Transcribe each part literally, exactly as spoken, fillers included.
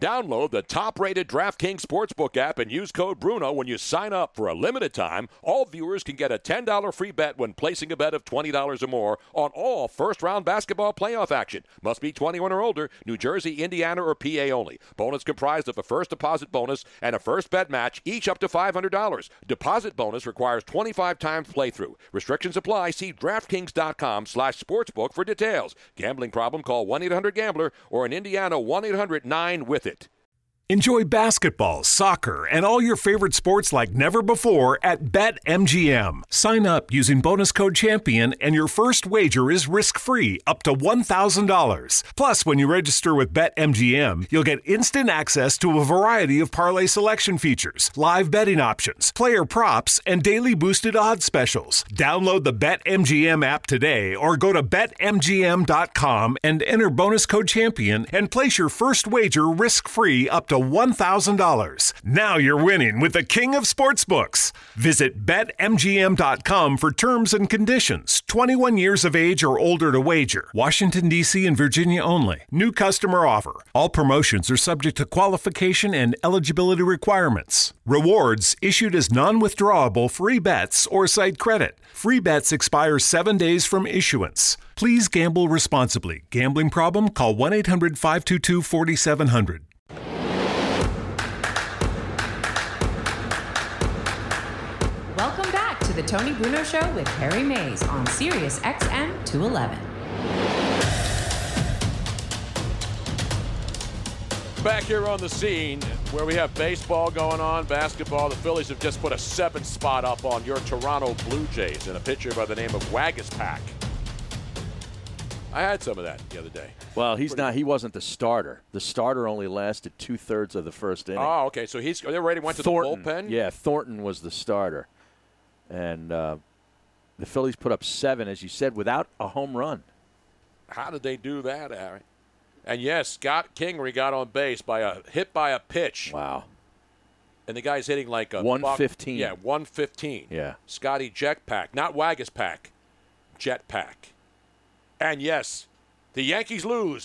Download the top-rated DraftKings Sportsbook app and use code Bruno when you sign up. For a limited time, all viewers can get a ten dollars free bet when placing a bet of twenty dollars or more on all first-round basketball playoff action. Must be twenty-one or older. New Jersey, Indiana, or P A only. Bonus comprised of a first deposit bonus and a first bet match, each up to five hundred dollars. Deposit bonus requires twenty-five times playthrough. Restrictions apply. See DraftKings.com slash sportsbook for details. Gambling problem? Call one eight hundred gambler or in Indiana, one eight hundred nine with it. Enjoy basketball, soccer, and all your favorite sports like never before at BetMGM. Sign up using bonus code CHAMPION and your first wager is risk-free up to one thousand dollars. Plus, when you register with BetMGM, you'll get instant access to a variety of parlay selection features, live betting options, player props, and daily boosted odds specials. Download the BetMGM app today or go to Bet M G M dot com and enter bonus code CHAMPION and place your first wager risk-free up to one thousand dollars. Now you're winning with the king of sportsbooks. Visit Bet M G M dot com for terms and conditions. twenty-one years of age or older to wager. Washington, D C and Virginia only. New customer offer. All promotions are subject to qualification and eligibility requirements. Rewards issued as non-withdrawable free bets or site credit. Free bets expire seven days from issuance. Please gamble responsibly. Gambling problem? Call one eight hundred five two two four seven zero zero. Welcome back to the Tony Bruno Show with Harry Mays on Sirius X M two eleven. Back here on the scene where we have baseball going on, basketball. The Phillies have just put a seven spot up on your Toronto Blue Jays in a pitcher by the name of Waguespack. I had some of that the other day. Well, he's not. He wasn't the starter. The starter only lasted two thirds of the first inning. Oh, okay. So he's they already went to Thornton, the bullpen. Yeah, Thornton was the starter, and uh, the Phillies put up seven, as you said, without a home run. How did they do that, Harry? And yes, Scott Kingery got on base by a hit by a pitch. Wow. And the guy's hitting like a one fifteen. Yeah, one fifteen. Yeah. Scotty Jetpack, not Waguespack, Jetpack. And yes, the Yankees lose.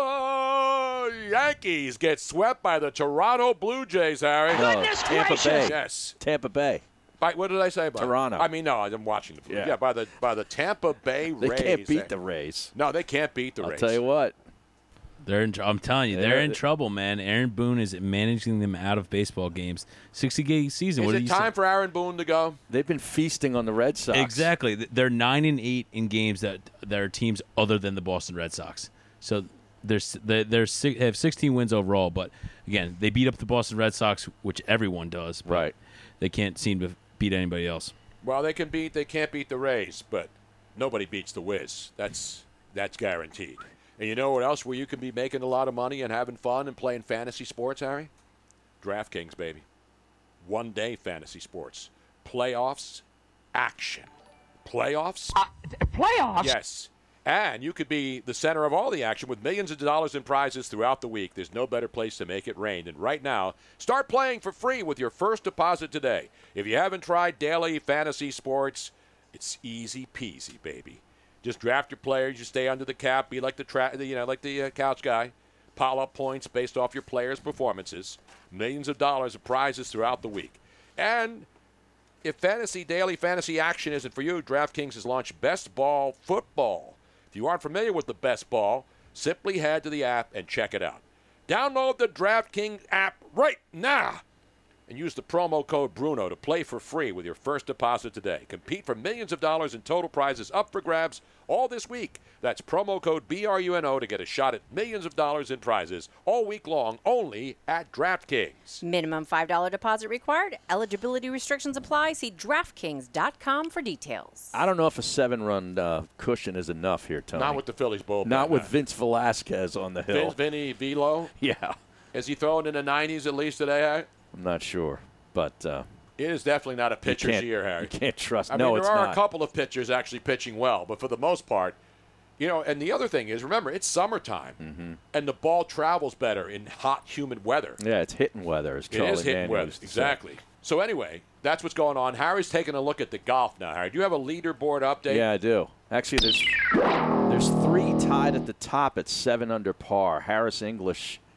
The Yankees get swept by the Toronto Blue Jays, Harry. No, Tampa Bay. Yes. Tampa Bay. By, what did I say about Toronto? It? I mean, no, I'm watching the yeah. yeah, by the by the Tampa Bay Rays. They can't beat the Rays. No, they can't beat the I'll Rays. I'll tell you what. They're in, I'm telling you, they're, they're in trouble, man. Aaron Boone is managing them out of baseball games. sixty-game season. Is what it time say? for Aaron Boone to go? They've been feasting on the Red Sox. Exactly. They're nine and eight in games that that are teams other than the Boston Red Sox. So they're they're, they're they have sixteen wins overall. But again, they beat up the Boston Red Sox, which everyone does. But right. They can't seem to beat anybody else. Well, they can beat. They can't beat the Rays, but nobody beats the Wiz. That's that's guaranteed. And you know what else where you can be making a lot of money and having fun and playing fantasy sports, Harry? DraftKings, baby. One-day fantasy sports. Playoffs, action. Playoffs? Uh, playoffs? Yes. And you could be the center of all the action with millions of dollars in prizes throughout the week. There's no better place to make it rain. And right now, start playing for free with your first deposit today. If you haven't tried daily fantasy sports, it's easy peasy, baby. Just draft your players. You stay under the cap. Be like the tra- you know, like the uh, couch guy. Pile up points based off your players' performances. Millions of dollars of prizes throughout the week. And if fantasy daily fantasy action isn't for you, DraftKings has launched Best Ball Football. If you aren't familiar with the Best Ball, simply head to the app and check it out. Download the DraftKings app right now and use the promo code Bruno to play for free with your first deposit today. Compete for millions of dollars in total prizes up for grabs all this week. That's promo code B R U N O to get a shot at millions of dollars in prizes all week long only at DraftKings. Minimum five dollars deposit required. Eligibility restrictions apply. See DraftKings dot com for details. I don't know if a seven-run uh, cushion is enough here, Tony. Not with the Phillies bullpen. Not with Vince Velasquez on the hill. Vince, Vinny Velo? Yeah. Is he throwing in the nineties at least today? I'm not sure, but uh, it is definitely not a pitcher's year, Harry. You can't trust. I no, mean, there it's are not. a couple of pitchers actually pitching well, but for the most part, you know. And the other thing is, remember, it's summertime, mm-hmm. and the ball travels better in hot, humid weather. Yeah, it's hitting weather. As Charlie it is hitting Daniels weather, used to exactly. say. So anyway, that's what's going on. Harry's taking a look at the golf now. Harry, do you have a leaderboard update? Yeah, I do. Actually, there's there's three tied at the top at seven under par. Harris English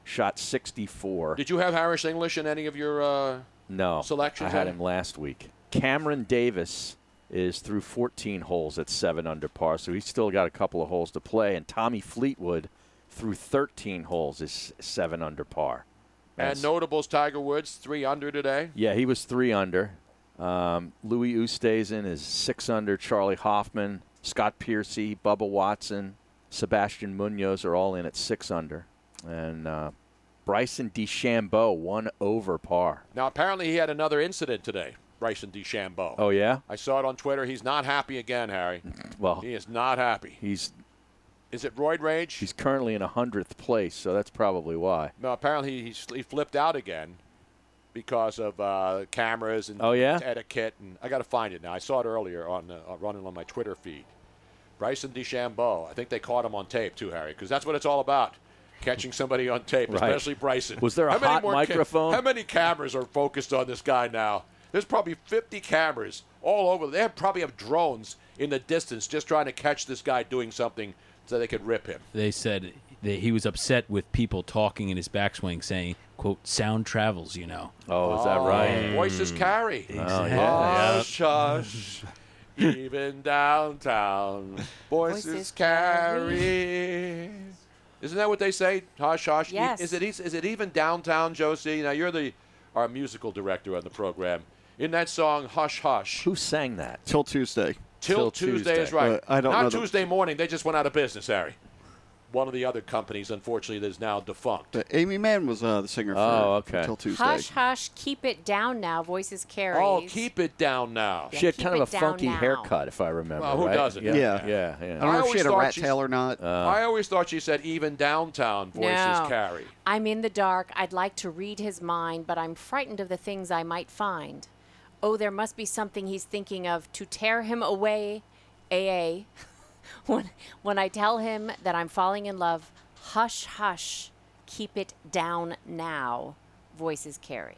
shot sixty-four. Did you have Harris English in any of your uh, no selections? I had Eddie? him last week. Cameron Davis is through fourteen holes at seven under par, so he's still got a couple of holes to play. And Tommy Fleetwood through thirteen holes is seven under par. And That's, notables, Tiger Woods, three under today. yeah, he was three under. Um, Louis Oosthuizen is six under. Charlie Hoffman, Scott Piercy, Bubba Watson, Sebastian Munoz are all in at six under. And uh, Bryson DeChambeau, one over par. Now, apparently he had another incident today, Bryson DeChambeau. Oh, yeah? I saw it on Twitter. He's not happy again, Harry. Well, He is not happy. he's Is it roid rage? he's currently in one hundredth place, so that's probably why. No, apparently he, he flipped out again because of uh, cameras and Oh, yeah? etiquette. And I got to find it now. I saw it earlier on uh, running on my Twitter feed. Bryson DeChambeau. I think they caught him on tape too, Harry, because that's what it's all about. Catching somebody on tape, Right. especially Bryson. Was there a How many hot more ca- microphone? how many cameras are focused on this guy now? There's probably fifty cameras all over. They have, probably have drones in the distance just trying to catch this guy doing something so they could rip him. They said that he was upset with people talking in his backswing, saying, "quote sound travels," you know. Oh, is that right? Voices carry. Oh, yeah. Hush, hush. Even downtown, voices, Voices carry. Isn't that what they say? Hush, hush. Yes. Is it is it even downtown, Josie? Now you're the our musical director on the program. In that song, Hush, Hush. Who sang that? Till Tuesday. Till, Till Tuesday, Tuesday. is right. Uh, I don't Not know the- Tuesday morning. They just went out of business, Harry. One of the other companies, unfortunately, is now defunct. But Amy Mann was uh, the singer for Oh, okay. Till Tuesday. Hush, hush, keep it down now. Voices carry. Oh, keep it down now. Yeah, She had keep kind of it a down funky now. haircut, if I remember. Well, who right? doesn't? Yeah, Yeah. yeah, I yeah. don't know I if she had a always rat thought tail or not. I always thought she said even downtown voices No. carry. I'm in the dark. I'd like to read his mind, but I'm frightened of the things I might find. Oh, there must be something he's thinking of to tear him away, A A. when, when I tell him that I'm falling in love, hush, hush, keep it down now. Voices carry.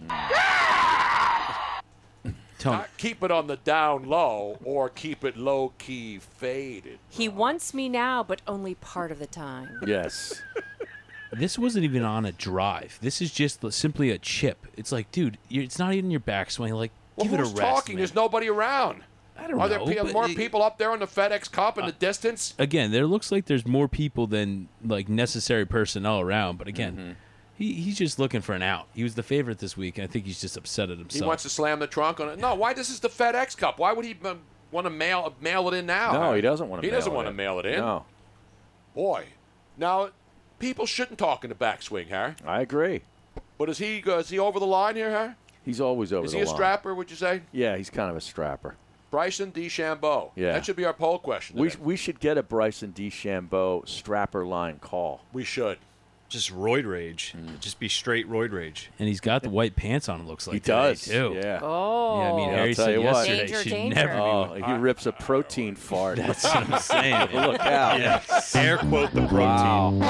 Tony, Not keep it on the down low or keep it low key faded. He wants me now, but only part of the time. Yes. this wasn't even on a drive. This is just simply a chip. It's like, dude, you're, it's not even your backswing. Like, Well, give it a who's rest. talking? man. There's nobody around. I don't Are know. there pe- but more it- people up there on the FedEx Cup in the distance? Again, there looks like there's more people than like necessary personnel around. But again, Mm-hmm. he, he's just looking for an out. He was the favorite this week, and I think he's just upset at He himself. wants to slam the trunk on it. No, why? This is the FedEx Cup. Why would he um, want to mail mail it in now? No, he doesn't want to He mail doesn't it want to in. mail it in. No, Boy, now people shouldn't talk in the backswing, Harry. I agree. But is he uh, is he over the line here, Harry? He's always over Is the he a line. strapper? Would you say? Yeah, he's kind of a strapper. Bryson DeChambeau. Yeah. That should be our poll question. We, today. we should get a Bryson DeChambeau strapper line call. we should. Just roid rage. Just be straight roid rage. and he's got the white pants on. It looks like He today, does. too. Yeah. Oh. Yeah, I mean, Yeah, Harry I'll tell said you what. yesterday Danger, she'd danger. never be. Oh, he rips a protein fart. That's what I'm saying. man. Look out. Air quote the protein.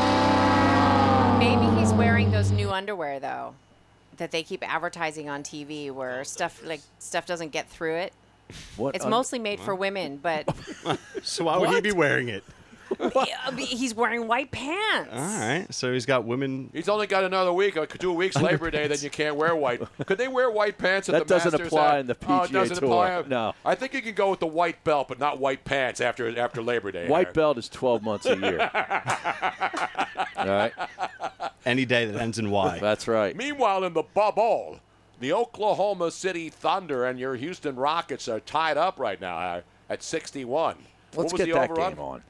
Maybe he's wearing those new underwear though, that they keep advertising on T V, where stuff like stuff doesn't get through it. What It's un- mostly made for women, but So why would he be wearing it? Yeah, he's wearing white pants. All right. So he's got women. He's only got another week, or two weeks Labor Day, then you can't wear white. Could they wear white pants at That the doesn't Masters? apply Uh, in the oh, it P G A doesn't Tour. apply? No. I think you can go with the white belt, but not white pants after after Labor Day. White Harry. belt is twelve months a year. All right. Any day that ends in Y. That's right. Meanwhile, in the bubble, the Oklahoma City Thunder and your Houston Rockets are tied up right now uh, at sixty-one. what Let's was get the that over-under? game on.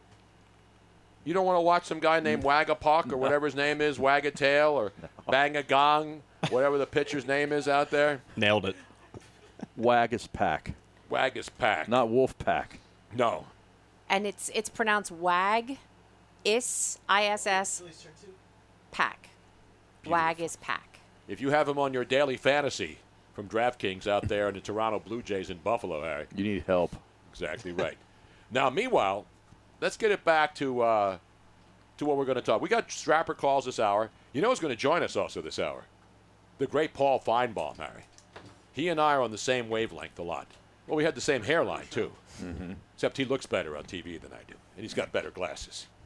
You don't want to watch some guy Mm. named Wagapuck or whatever his name is, Wagatail or Bangagong, whatever the pitcher's name is out there. Nailed it. Wagus Pack, Wagus Pack. not Wolf Pack. No. And it's it's pronounced wag, is I S S, pack. Wag is pack. If you have him on your daily fantasy from DraftKings out there in the Toronto Blue Jays in Buffalo, Harry. You need help. Exactly right. Now, meanwhile, let's get it back to uh, to what we're going to talk. We got strapper calls this hour. You know who's going to join us also this hour? The great Paul Feinbaum, Harry. He and I are on the same wavelength a lot. Well, we had the same hairline, too. Mm-hmm. Except he looks better on T V than I do. And he's got better glasses.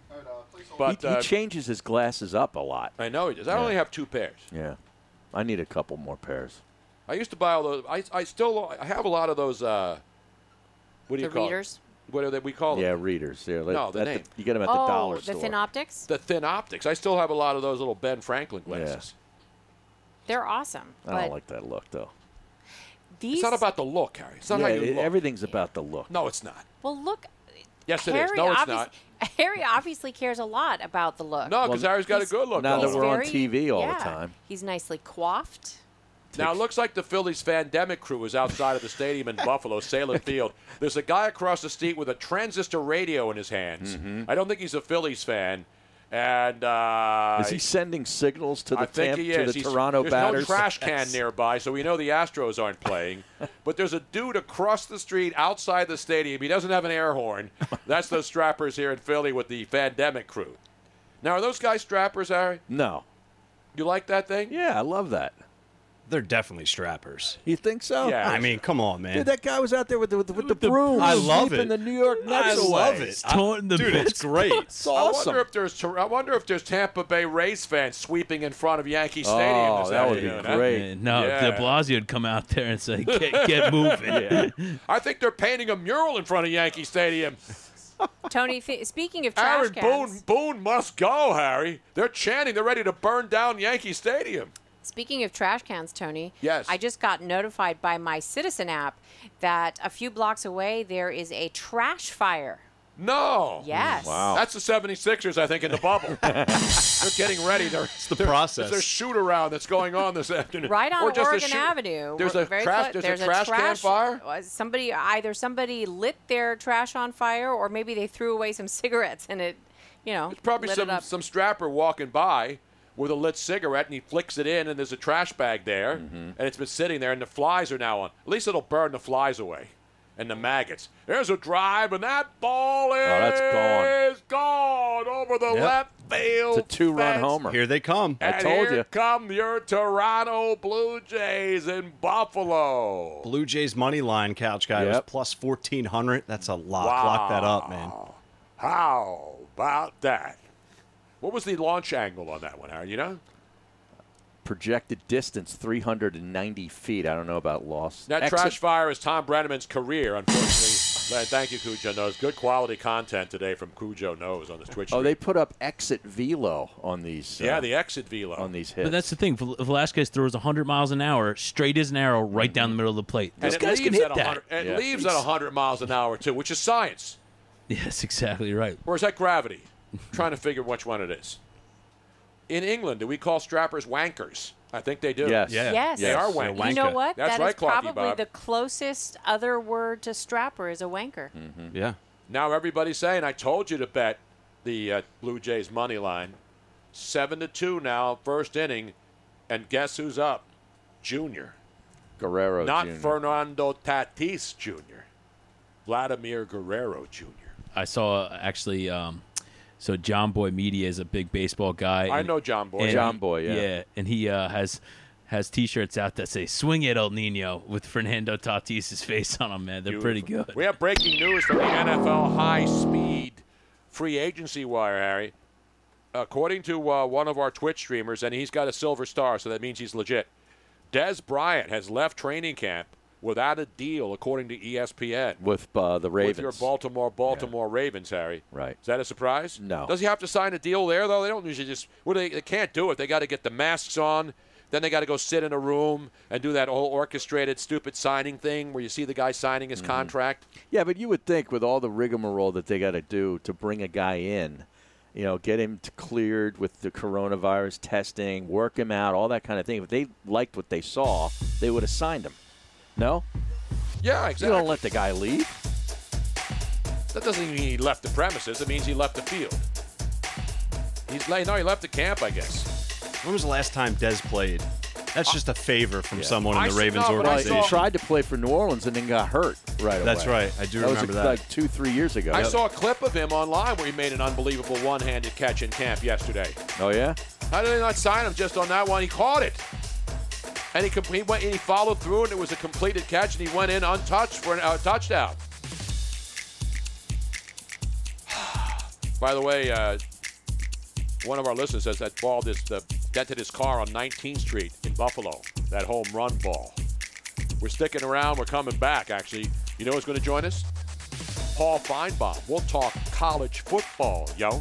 But he, uh, he changes his glasses up a lot. I know he does. I Yeah. only have two pairs. Yeah. I need a couple more pairs. I used to buy all those. I, I still I have a lot of those. Uh, what do you The call readers? Them? What are they? We call them? Yeah, readers. Yeah, No, the at name. you get them at oh, the dollar the store. Thin Optics? The Thin Optics. I still have a lot of those little Ben Franklin glasses. They're awesome. I but don't like that look, though. these, It's not about the look, Harry. It's not Yeah, how you it- look. everything's about the look. No, it's not. Well, look. Yes, it is. Harry No, it's obvious- not. Harry obviously cares a lot about the look. No, because Well, Harry's got a He's- good look. now going. that we're on Very- T V all the yeah. time. He's nicely coiffed. Now, it looks like the Phillies Fandemic crew is outside of the stadium in Buffalo, Salem Field. There's a guy across the street with a transistor radio in his hands. Mm-hmm. I don't think he's a Phillies fan. And uh, Is he sending signals to the I think Tampa, he to is. the He's- Toronto there's batters? no trash can nearby, so we know the Astros aren't playing. But there's a dude across the street outside the stadium. He doesn't have an air horn. That's those strappers here in Philly with the Fandemic crew. Now, are those guys strappers, Harry? No. You like that thing? Yeah, I love that. They're definitely strappers. You think so? Yeah. I mean, come on, man. Dude, that guy was out there with the, with the, with the broom. I love sweeping it. the New York I Nets love away. it. Taunting the Dude, it's Mets. great. It's I awesome. wonder if there's I wonder if there's Tampa Bay Rays fans sweeping in front of Yankee Stadium. Oh, this that would be afternoon, huh? great. Uh, no, Yeah. De Blasio would come out there and say, "Get, get moving." I think they're painting a mural in front of Yankee Stadium. Tony, th- speaking of trash Aaron cans, Boone, Boone must go, Harry. They're chanting. They're ready to burn down Yankee Stadium. speaking of trash cans, Tony, Yes. I just got notified by my Citizen app that a few blocks away there is a trash fire. No. Yes. Wow. That's the seventy-sixers, I think, in the bubble. They're getting ready. They're, it's the process. There's a shoot-around that's going on this afternoon. Right on Or just a Oregon shoot- Avenue. There's We're a very trash, clo- there's a trash can fire? uh, Somebody either somebody lit their trash on fire, or maybe they threw away some cigarettes and it, you know, There's probably lit some, it up. some strapper walking by with a lit cigarette, and he flicks it in, and there's a trash bag there, Mm-hmm. and it's been sitting there, and the flies are now on. At least it'll burn the flies away and the maggots. There's a drive, and that ball is Oh, that's gone. gone over the Yep. left field. It's a two-run fence. homer. Here they come. I And told here you. come your Toronto Blue Jays in Buffalo. Blue Jays money line couch guy was Yep. plus fourteen hundred. That's a lot. Lock that up, man. How about that? What was the launch angle on that one, Harry? You know? Projected distance, three hundred ninety feet. I don't know about loss. That Exit- trash fire is Tom Brenneman's career, unfortunately. And thank you, Cujo Knows. Good quality content today from Cujo Knows on the Twitch Oh, stream. they put up exit velo on these. Yeah, uh, the exit velo. on these hits. But that's the thing. Vel- Velasquez throws one hundred miles an hour, straight as an arrow, right down the middle of the plate. and Those it guys leaves can hit at that. one hundred, it Yeah. leaves at one hundred miles an hour, too, which is science. Yes, exactly right. Or is that gravity? Trying to figure which one it is. In England, do we call strappers wankers? I think they do. Yes. Yeah. Yes. They are Yeah, wankers. You know wanker. what? That's That right, is Clarky probably Bob. the closest other word to strapper is a wanker. Yeah. Now everybody's saying, I told you to bet the uh, Blue Jays money line. Seven to two now, first inning, and guess who's up? Junior, Guerrero not Junior Fernando Tatis Junior Vladimir Guerrero Junior I saw uh, actually. Um, so John Boy Media is a big baseball guy. I and- know John Boy. and John he- Boy, yeah. Yeah, and he uh, has has T-shirts out that say "Swing it, El Nino" with Fernando Tatis' face on them. Man, they're pretty Beautiful. good. We have breaking news from the N F L high-speed free agency wire, Harry. According to uh, one of our Twitch streamers, and he's got a silver star, so that means he's legit. Des Bryant has left training camp without a deal, according to E S P N. with uh, the Ravens. With your Baltimore, Baltimore Ravens, Harry. Right. Is that a surprise? No. Does he have to sign a deal there, though? They don't usually just. Well, they, they can't do it. They got to get the masks on. Then they got to go sit in a room and do that whole orchestrated, stupid signing thing where you see the guy signing his contract. Yeah, but you would think with all the rigmarole that they got to do to bring a guy in, you know, get him to cleared with the coronavirus testing, work him out, all that kind of thing. If they liked what they saw, they would have signed him. No? Yeah, You exactly. don't let the guy leave. That doesn't mean he left the premises. It means he left the field. He's no, he left the camp, I guess. When was the last time Dez played? That's just a favor from someone I in the s- Ravens no, but I Well, organization. he tried to play for New Orleans and then got hurt right away. That's right. I do that remember was that. like two, three years ago. I saw a clip of him online where he made an unbelievable one-handed catch in camp yesterday. Oh, yeah? How did they not sign him just on that one? He caught it. And he, com- he went and he followed through, and it was a completed catch, and he went in untouched for a uh, touchdown. By the way, uh, one of our listeners says that ball just uh, dented his car on nineteenth Street in Buffalo, that home run ball. We're sticking around. We're coming back, actually. You know who's going to join us? Paul Feinbaum. We'll talk college football, yo.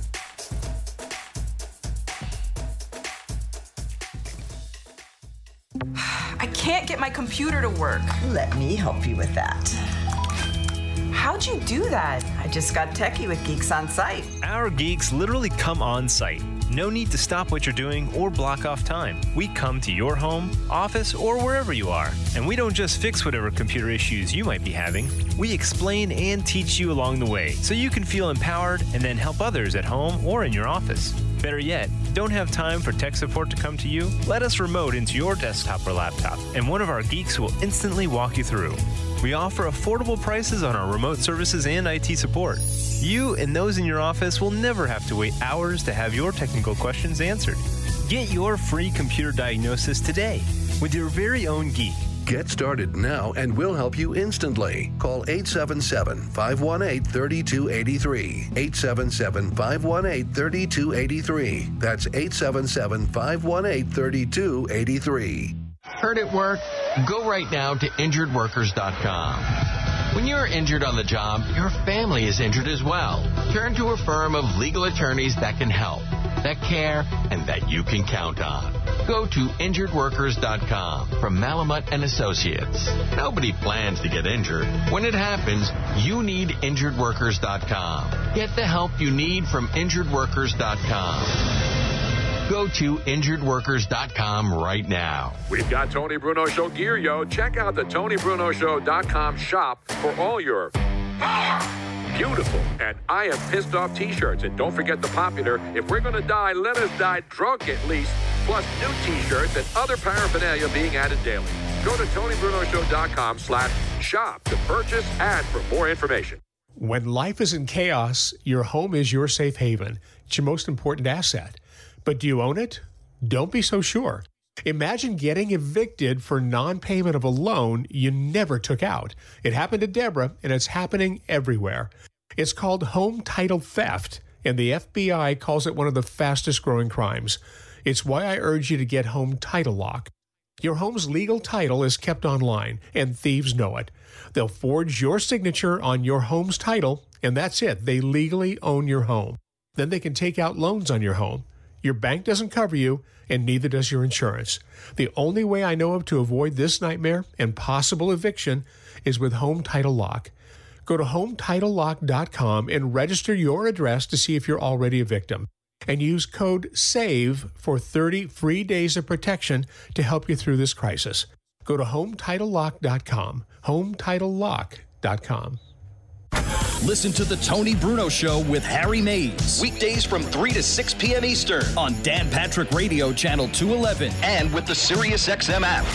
I can't get my computer to work. Let me help you with that. How'd you do that? I just got techie with Geeks on Site. Our geeks literally come on site. No need to stop what you're doing or block off time. We come to your home, office, or wherever you are. And we don't just fix whatever computer issues you might be having. We explain and teach you along the way so you can feel empowered and then help others at home or in your office. Better yet, don't have time for tech support to come to you? Let us remote into your desktop or laptop, and one of our geeks will instantly walk you through. We offer affordable prices on our remote services and I T support. You and those in your office will never have to wait hours to have your technical questions answered. Get your free computer diagnosis today with your very own geek. Get started now and we'll help you instantly. Call eight seven seven, five one eight, three two eight three. eight seven seven, five one eight, three two eight three. That's eight seven seven, five one eight, three two eight three. Hurt at work? Go right now to injured workers dot com. When you're injured on the job, your family is injured as well. Turn to a firm of legal attorneys that can help, that care, and that you can count on. Go to injured workers dot com from Malamut and Associates. Nobody plans to get injured. When it happens, you need injured workers dot com. Get the help you need from injured workers dot com. Go to injured workers dot com right now. We've got Tony Bruno Show gear, yo. Check out the Tony Bruno Show dot com shop for all your beautiful and I am pissed off t-shirts. And don't forget the popular, if we're going to die, let us die drunk at least, plus new t-shirts and other paraphernalia being added daily. Go to Tony Bruno Show dot com slash shop to purchase and for more information. When life is in chaos, your home is your safe haven. It's your most important asset. But do you own it? Don't be so sure. Imagine getting evicted for non-payment of a loan you never took out. It happened to Deborah, and it's happening everywhere. It's called home title theft, and the F B I calls it one of the fastest-growing crimes. It's why I urge you to get Home Title Lock. Your home's legal title is kept online, and thieves know it. They'll forge your signature on your home's title, and that's it. They legally own your home. Then they can take out loans on your home. Your bank doesn't cover you, and neither does your insurance. The only way I know of to avoid this nightmare and possible eviction is with Home Title Lock. Go to home title lock dot com and register your address to see if you're already a victim. And use code SAVE for thirty free days of protection to help you through this crisis. Go to home title lock dot com. home title lock dot com. Listen to The Tony Bruno Show with Harry Mays. Weekdays from three to six p.m. Eastern. On Dan Patrick Radio, Channel two eleven. And with the Sirius X M app.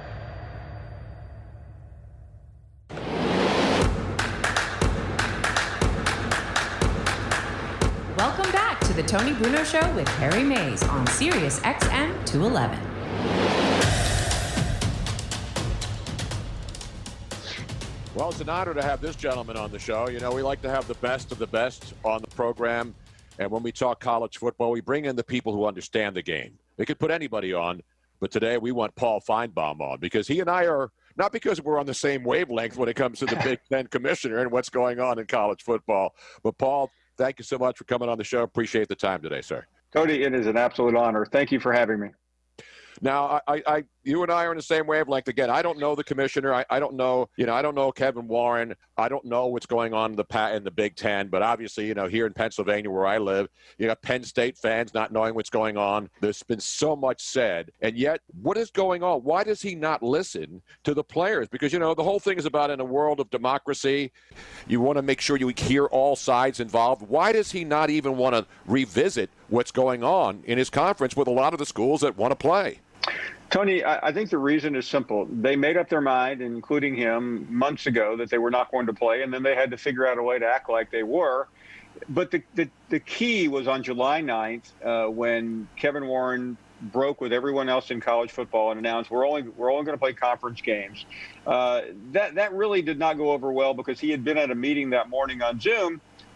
Welcome back to The Tony Bruno Show with Harry Mays on Sirius X M two eleven. Well, it's an honor to have this gentleman on the show. You know, we like to have the best of the best on the program. And when we talk college football, we bring in the people who understand the game. We could put anybody on, but today we want Paul Feinbaum on because he and I are, not because we're on the same wavelength when it comes to the Big Ten commissioner and what's going on in college football. But, Paul, thank you so much for coming on the show. Appreciate the time today, sir. Cody, it is an absolute honor. Thank you for having me. Now, I, I, you and I are in the same wavelength. Again, I don't know the commissioner. I, I don't know, you know, I don't know Kevin Warren. I don't know what's going on in the in the Big Ten. But obviously, you know, here in Pennsylvania where I live, you got Penn State fans not knowing what's going on. There's been so much said. And yet, what is going on? Why does he not listen to the players? Because, you know, the whole thing is about in a world of democracy, you want to make sure you hear all sides involved. Why does he not even want to revisit what's going on in his conference with a lot of the schools that want to play? Tony, I think the reason is simple. They made up their mind, including him, months ago that they were not going to play, and then they had to figure out a way to act like they were. But the the, the key was on July ninth uh, when Kevin Warren broke with everyone else in college football and announced we're only we're only going to play conference games. Uh, that that really did not go over well because he had been at a meeting that morning on Zoom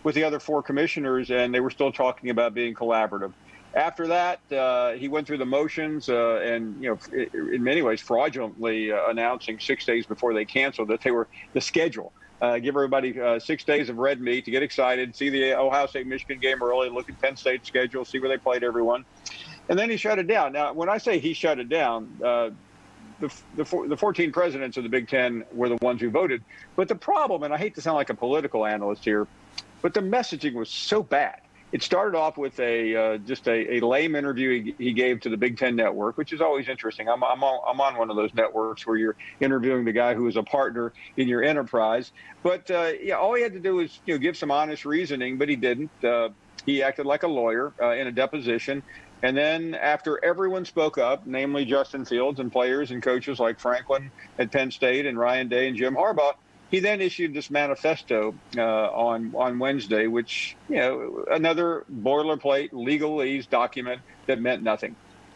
with the other four commissioners, and they were still talking about being collaborative. After that, uh, he went through the motions uh, and, you know, in many ways fraudulently uh, announcing six days before they canceled that they were the schedule. Uh, give everybody uh, six days of red meat to get excited, see the Ohio State-Michigan game early, look at Penn State's schedule, see where they played everyone. And then he shut it down. Now, when I say he shut it down, uh, the, the, the fourteen presidents of the Big Ten were the ones who voted. But the problem, and I hate to sound like a political analyst here, but the messaging was so bad. It started off with a uh, just a, a lame interview he, he gave to the Big Ten Network, which is always interesting. I'm, I'm, on, I'm on one of those networks where you're interviewing the guy who is a partner in your enterprise. But uh, yeah, all he had to do was you know give some honest reasoning, but he didn't. Uh, he acted like a lawyer uh, in a deposition. And then after everyone spoke up, namely Justin Fields and players and coaches like Franklin at Penn State and Ryan Day and Jim Harbaugh, he then issued this manifesto uh, on on Wednesday, which, you know, another boilerplate legalese document that meant nothing.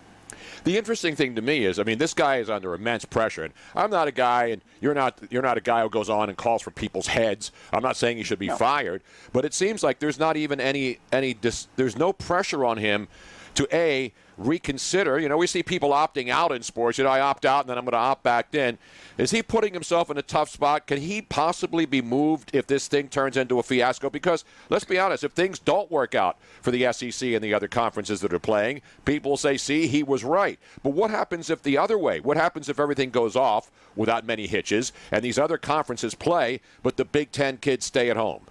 The interesting thing to me is, I mean, this guy is under immense pressure, and I'm not a guy, and you're not you're not a guy who goes on and calls for people's heads. I'm not saying he should be no. fired, but it seems like there's not even any any dis, there's no pressure on him to a reconsider. You know, we see people opting out in sports. You know, I opt out and then I'm going to opt back in. Is he putting himself in a tough spot? Can he possibly be moved if this thing turns into a fiasco? Because, let's be honest, if things don't work out for the S E C and the other conferences that are playing, people will say, see, he was right. But what happens if the other way? What happens if everything goes off without many hitches and these other conferences play, but the Big Ten kids stay at home?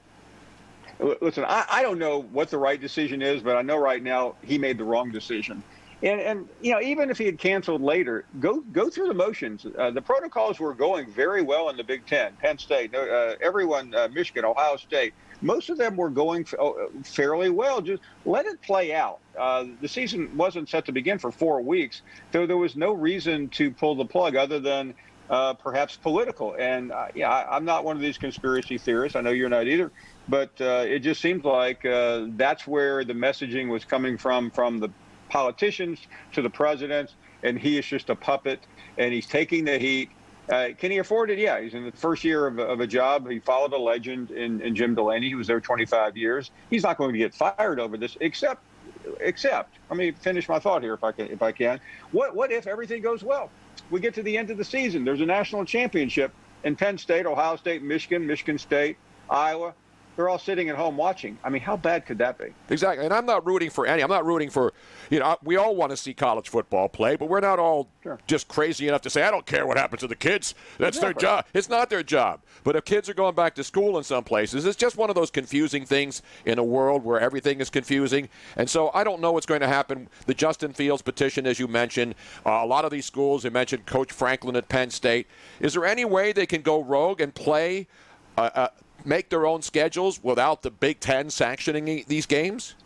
Listen, I, I don't know what the right decision is, but I know right now he made the wrong decision. And, and you know, even if he had canceled later, go go through the motions. Uh, the protocols were going very well in the Big Ten. Penn State, uh, everyone, uh, Michigan, Ohio State, most of them were going f- fairly well. Just let it play out. Uh, the season wasn't set to begin for four weeks, so there was no reason to pull the plug other than uh, perhaps political. And uh, yeah, I, I'm not one of these conspiracy theorists. I know you're not either. But uh, it just seems like uh, that's where the messaging was coming from, from the politicians to the presidents, and he is just a puppet, and he's taking the heat. Uh, can he afford it? Yeah, he's in the first year of, of a job. He followed a legend in, in Jim Delaney. He was there twenty-five years. He's not going to get fired over this, except, except. Let me finish my thought here, if I can. If I can, what what if everything goes well? We get to the end of the season. There's a national championship, and Penn State, Ohio State, Michigan, Michigan State, Iowa. They're all sitting at home watching. I mean, how bad could that be? Exactly. And I'm not rooting for any. I'm not rooting for, you know, we all want to see college football play, but we're not all sure. just crazy enough to say, I don't care what happens to the kids. That's exactly. their job. It's not their job. But if kids are going back to school in some places, it's just one of those confusing things in a world where everything is confusing. And so I don't know what's going to happen. The Justin Fields petition, as you mentioned, uh, a lot of these schools, you mentioned Coach Franklin at Penn State. Is there any way they can go rogue and play uh, uh, make their own schedules without the Big Ten sanctioning these games?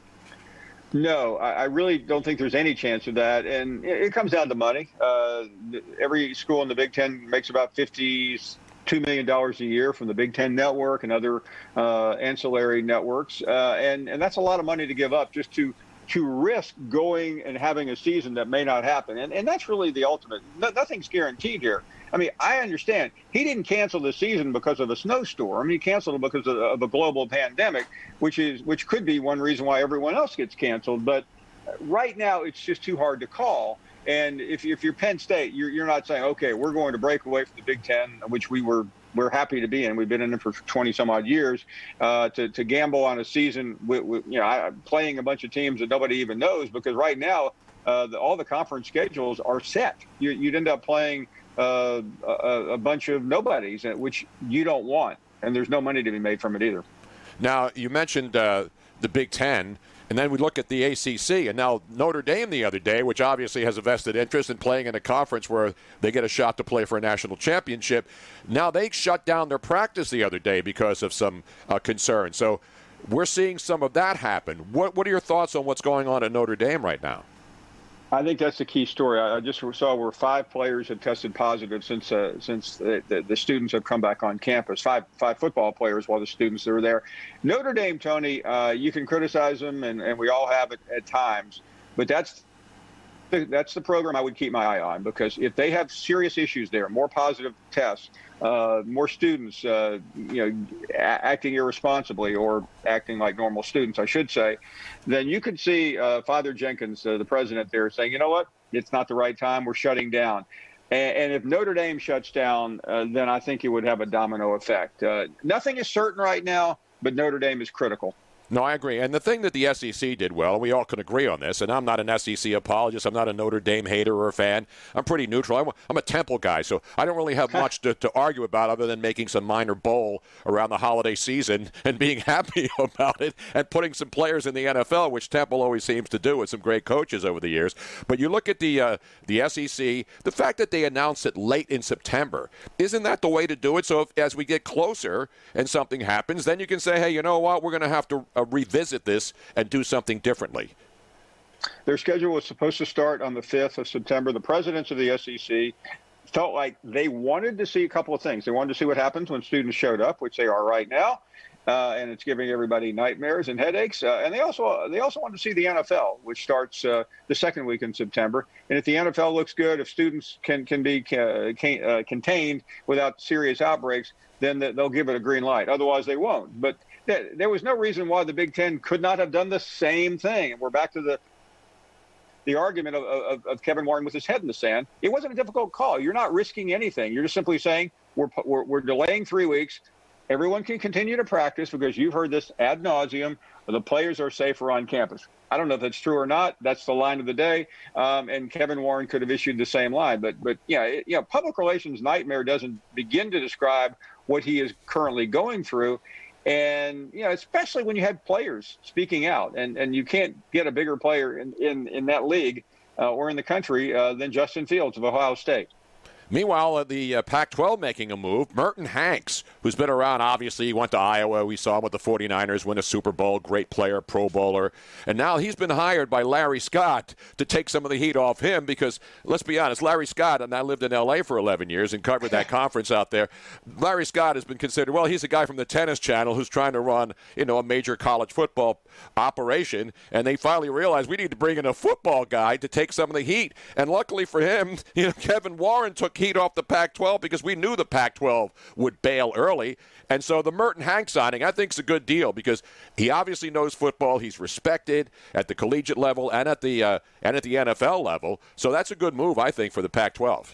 No, I really don't think there's any chance of that. And it comes down to money. Uh, every school in the Big Ten makes about fifty-two million dollars a year from the Big Ten Network and other uh, ancillary networks. Uh, and, and that's a lot of money to give up just to to risk going and having a season that may not happen. And, and that's really the ultimate. No, nothing's guaranteed here. I mean, I understand he didn't cancel the season because of a snowstorm. He canceled it because of, of a global pandemic, which is which could be one reason why everyone else gets canceled. But right now, it's just too hard to call. And if, if you're Penn State, you're, you're not saying, okay, we're going to break away from the Big Ten, which we were we're happy to be in. We've been in it for twenty some odd years. Uh, to, to gamble on a season with, with you know playing a bunch of teams that nobody even knows, because right now uh, the, all the conference schedules are set. You, you'd end up playing Uh, a, a bunch of nobodies, which you don't want, and there's no money to be made from it either. Now, you mentioned uh, the Big Ten, and then we look at the A C C, and now Notre Dame the other day, which obviously has a vested interest in playing in a conference where they get a shot to play for a national championship. Now they shut down their practice the other day because of some uh, concern. So we're seeing some of that happen. What, what are your thoughts on what's going on at Notre Dame right now? I think that's the key story. I just saw where five players have tested positive since uh, since the, the, the students have come back on campus. Five five football players while the students are there. Notre Dame, Tony, uh, you can criticize them, and, and we all have it at times, but that's the, that's the program I would keep my eye on, because if they have serious issues there, more positive tests, uh, more students, uh, you know, a- acting irresponsibly or acting like normal students, I should say, then you could see uh, Father Jenkins, uh, the president there, saying, you know what, it's not the right time, we're shutting down. And, and if Notre Dame shuts down, uh, then I think it would have a domino effect. Uh, nothing is certain right now, but Notre Dame is critical. No, I agree. And the thing that the S E C did well, and we all can agree on this, and I'm not an S E C apologist, I'm not a Notre Dame hater or a fan. I'm pretty neutral. I'm a, I'm a Temple guy, so I don't really have much to, to argue about other than making some minor bowl around the holiday season and being happy about it and putting some players in the N F L, which Temple always seems to do with some great coaches over the years. But you look at the uh, the S E C, the fact that they announced it late in September, isn't that the way to do it? So if, as we get closer and something happens, then you can say, hey, you know what, we're going to have to uh, revisit this and do something differently. Their schedule was supposed to start on the fifth of September. The presidents of the S E C felt like they wanted to see a couple of things. They wanted to see what happens when students showed up, which they are right now, uh, and it's giving everybody nightmares and headaches. Uh, and they also they also wanted to see the N F L, which starts uh, the second week in September. And if the N F L looks good, if students can can be uh, can, uh, contained without serious outbreaks, then they'll give it a green light. Otherwise, they won't. But there was no reason why the Big Ten could not have done the same thing. And we're back to the the argument of, of, of Kevin Warren with his head in the sand. It wasn't a difficult call. You're not risking anything. You're just simply saying we're, we're, we're delaying three weeks. Everyone can continue to practice because you've heard this ad nauseum. The players are safer on campus. I don't know if that's true or not. That's the line of the day. Um, and Kevin Warren could have issued the same line. But, but yeah, it, you know, public relations nightmare doesn't begin to describe what he is currently going through. And, you know, especially when you have players speaking out, and, and you can't get a bigger player in, in, in that league uh, or in the country uh, than Justin Fields of Ohio State. Meanwhile, uh, the uh, Pac twelve making a move. Merton Hanks, who's been around, obviously, he went to Iowa. We saw him with the forty-niners win a Super Bowl, great player, Pro Bowler. And now he's been hired by Larry Scott to take some of the heat off him because, let's be honest, Larry Scott, and I lived in L A for eleven years and covered that conference out there. Larry Scott has been considered, well, he's a guy from the Tennis Channel who's trying to run, you know, a major college football operation. And they finally realized we need to bring in a football guy to take some of the heat. And luckily for him, you know, Kevin Warren took heat off the Pac twelve because we knew the Pac twelve would bail early. And so the Merton Hanks signing, I think, is a good deal because he obviously knows football. He's respected at the collegiate level and at the uh, and at the N F L level. So that's a good move, I think, for the Pac twelve.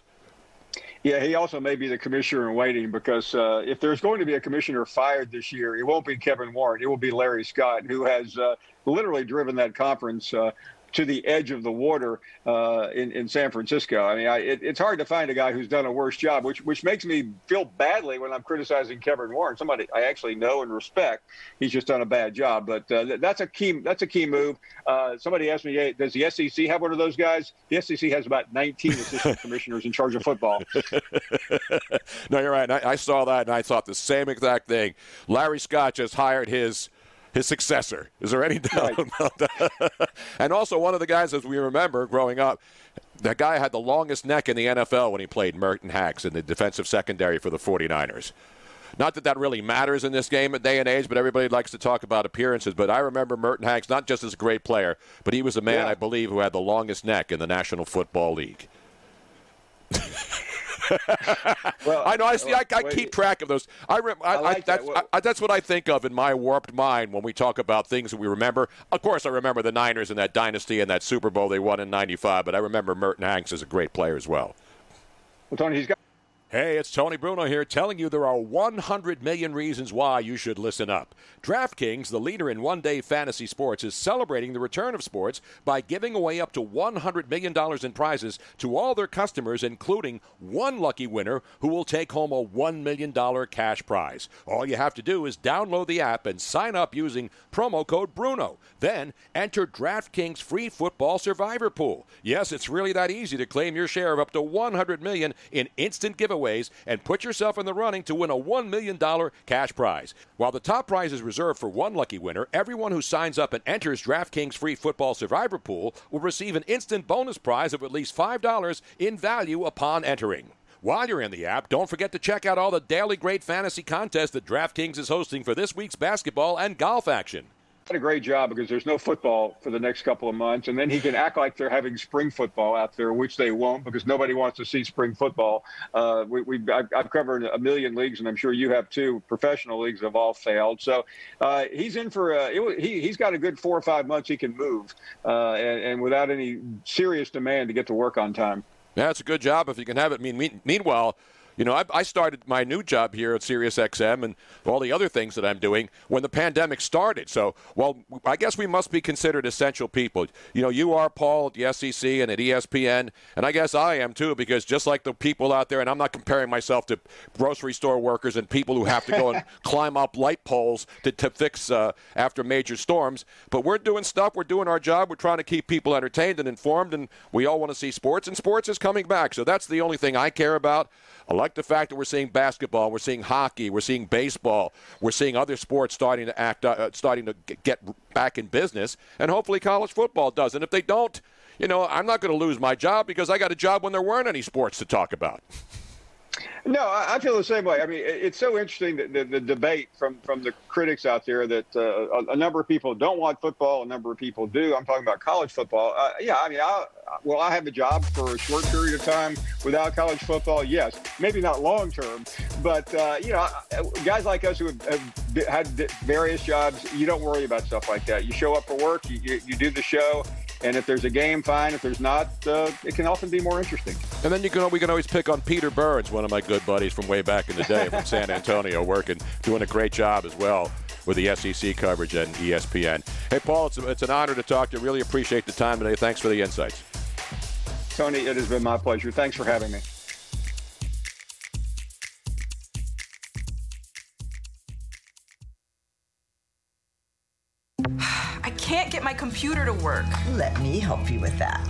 Yeah, he also may be the commissioner in waiting because uh, if there's going to be a commissioner fired this year, it won't be Kevin Warren. It will be Larry Scott, who has uh, literally driven that conference uh, to the edge of the water uh, in, in San Francisco. I mean, I, it, it's hard to find a guy who's done a worse job, which which makes me feel badly when I'm criticizing Kevin Warren, somebody I actually know and respect. He's just done a bad job. But uh, that's a key that's a key move. Uh, somebody asked me, hey, does the S E C have one of those guys? The S E C has about nineteen assistant commissioners in charge of football. No, you're right. I, I saw that, and I thought the same exact thing. Larry Scott just hired his his successor. Is there any doubt right. about that? And also, one of the guys, as we remember growing up, that guy had the longest neck in the N F L when he played, Merton Hanks, in the defensive secondary for the forty-niners. Not that that really matters in this game at day and age, but everybody likes to talk about appearances. But I remember Merton Hanks not just as a great player, but he was a man, yeah. I believe, who had the longest neck in the National Football League. Well, I know. I see. I, I keep track of those. I, rem, I, I, like I that's, that. I, that's what I think of in my warped mind when we talk about things that we remember. Of course, I remember the Niners and that dynasty and that Super Bowl they won in ninety-five. But I remember Merton Hanks as a great player as well. Well, Tony, he's got. Hey, it's Tony Bruno here telling you there are one hundred million reasons why you should listen up. DraftKings, the leader in one-day fantasy sports, is celebrating the return of sports by giving away up to one hundred million dollars in prizes to all their customers, including one lucky winner who will take home a one million dollars cash prize. All you have to do is download the app and sign up using promo code Bruno. Then enter DraftKings free football survivor pool. Yes, it's really that easy to claim your share of up to one hundred million dollars in instant giveaways and put yourself in the running to win a one million dollars cash prize. While the top prize is reserved for one lucky winner, everyone who signs up and enters DraftKings free football survivor pool will receive an instant bonus prize of at least five dollars in value upon entering. While you're in the app, don't forget to check out all the daily great fantasy contests that DraftKings is hosting for this week's basketball and golf action. a great job because there's no football for the next couple of months, and then he can act like they're having spring football out there, which they won't because nobody wants to see spring football. Uh, we, we I've, I've covered a million leagues, and I'm sure you have too. Professional leagues have all failed, so uh, he's in for a, it, he he's got a good four or five months he can move, uh, and, and without any serious demand to get to work on time. Yeah, it's a good job if you can have it. Mean, mean, meanwhile. You know, I, I started my new job here at SiriusXM and all the other things that I'm doing when the pandemic started. So, well, I guess we must be considered essential people. You know, you are, Paul, at the S E C and at E S P N, and I guess I am too, because just like the people out there, and I'm not comparing myself to grocery store workers and people who have to go and climb up light poles to, to fix uh, after major storms, but we're doing stuff, we're doing our job, we're trying to keep people entertained and informed, and we all want to see sports, and sports is coming back. So that's the only thing I care about. I like the fact that we're seeing basketball, we're seeing hockey, we're seeing baseball, we're seeing other sports starting to act, uh, starting to get back in business, and hopefully college football does. And if they don't, you know, I'm not going to lose my job because I got a job when there weren't any sports to talk about. No, I feel the same way. I mean, it's so interesting, the, the, the debate from, from the critics out there that uh, a, a number of people don't want football, a number of people do. I'm talking about college football. Uh, yeah, I mean, I, will I have a job for a short period of time without college football? Yes. Maybe not long term, but, uh, you know, guys like us who have, have had various jobs, you don't worry about stuff like that. You show up for work, you, you, you do the show. And if there's a game, fine. If there's not, uh, it can often be more interesting. And then you can we can always pick on Peter Burns, one of my good buddies from way back in the day from San Antonio, working, doing a great job as well with the S E C coverage and E S P N. Hey, Paul, it's, it's an honor to talk to you. Really appreciate the time today. Thanks for the insights. Tony, it has been my pleasure. Thanks for having me. I can't get my computer to work. Let me help you with that.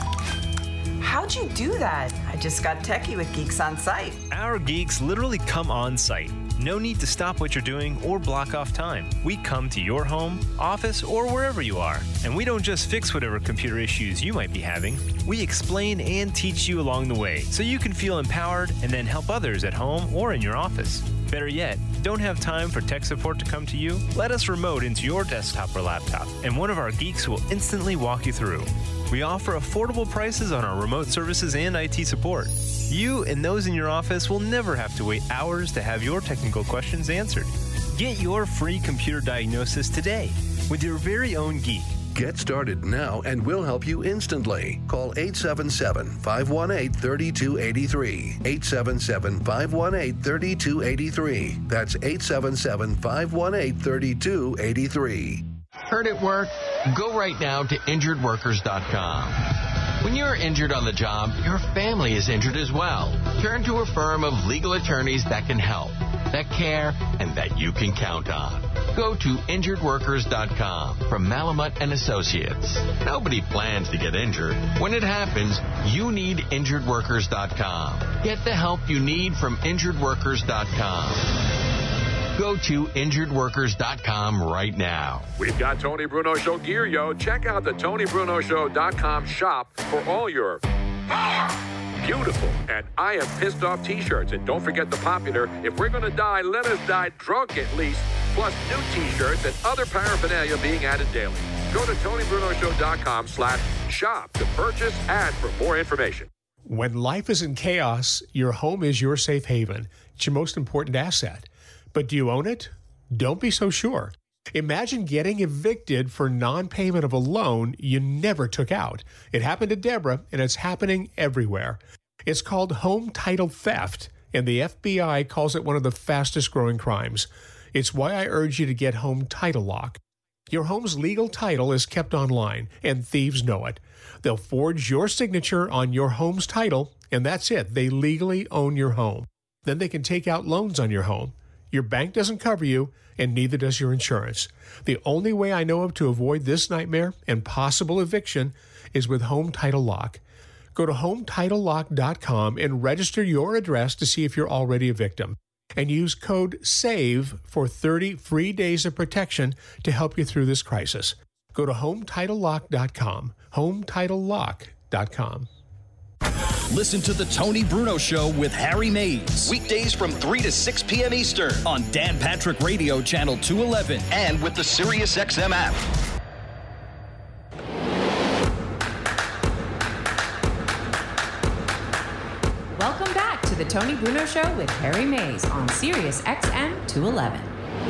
How'd you do that? I just got techie with Geeks on Site. Our geeks literally come on site. No need to stop what you're doing or block off time. We come to your home, office, or wherever you are. And we don't just fix whatever computer issues you might be having. We explain and teach you along the way so you can feel empowered and then help others at home or in your office. Better yet, don't have time for tech support to come to you? Let us remote into your desktop or laptop, and one of our geeks will instantly walk you through. We offer affordable prices on our remote services and I T support. You and those in your office will never have to wait hours to have your technical questions answered. Get your free computer diagnosis today with your very own geek. Get started now and we'll help you instantly. Call eight seven seven, five one eight, three two eight three. eight seven seven, five one eight, three two eight three. That's eight seven seven, five one eight, three two eight three. Hurt at work? Go right now to injured workers dot com. When you're injured on the job, your family is injured as well. Turn to a firm of legal attorneys that can help, that care, and that you can count on. Go to injured workers dot com from Malamut and Associates. Nobody plans to get injured. When it happens, you need injured workers dot com. Get the help you need from injured workers dot com. Go to injured workers dot com right now. We've got Tony Bruno Show gear, yo. Check out the Tony Bruno Show dot com shop for all your beautiful and I am pissed off t-shirts. And don't forget the popular, if we're going to die, let us die drunk at least, plus new t-shirts and other paraphernalia being added daily. Go to Tony Bruno Show dot com slash shop to purchase and for more information. When life is in chaos, your home is your safe haven. It's your most important asset. But do you own it? Don't be so sure. Imagine getting evicted for non-payment of a loan you never took out. It happened to Deborah, and it's happening everywhere. It's called home title theft, and the F B I calls it one of the fastest-growing crimes. It's why I urge you to get Home Title Lock. Your home's legal title is kept online, and thieves know it. They'll forge your signature on your home's title, and that's it. They legally own your home. Then they can take out loans on your home. Your bank doesn't cover you, and neither does your insurance. The only way I know of to avoid this nightmare and possible eviction is with Home Title Lock. Go to home title lock dot com and register your address to see if you're already a victim. And use code SAVE for thirty free days of protection to help you through this crisis. Go to home title lock dot com. home title lock dot com. Listen to The Tony Bruno Show with Harry Mays. Weekdays from three to six p.m. Eastern. On Dan Patrick Radio, Channel two eleven. And with the SiriusXM app. Welcome back to the Tony Bruno Show with Harry Mays on Sirius X M two eleven.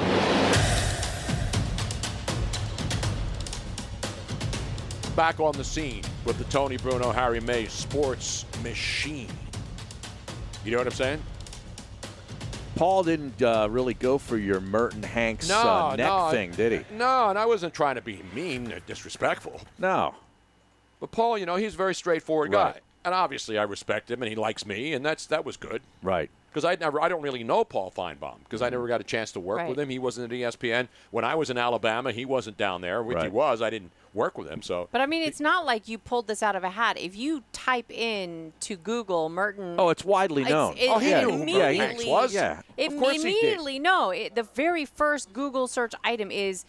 Back on the scene with the Tony Bruno, Harry Mays Sports Machine. You know what I'm saying? Paul didn't uh, really go for your Merton Hanks No, uh, neck no, thing, did he? No, and I wasn't trying to be mean or disrespectful. No. But Paul, you know, he's a very straightforward guy. Right. And obviously I respect him and he likes me, and that's that was good. Right. Because I never, I don't really know Paul Feinbaum because I never got a chance to work Right. with him. He wasn't at E S P N when I was in Alabama. He wasn't down there. If he Right. was, I didn't work with him. So, But I mean, it's not like you pulled this out of a hat. If you type in to Google Merton, Oh, it's widely It's- known. it- oh, he it knew who Merton Hanks immediately- was. Yeah. it of course he did. immediately no. It, the very first Google search item is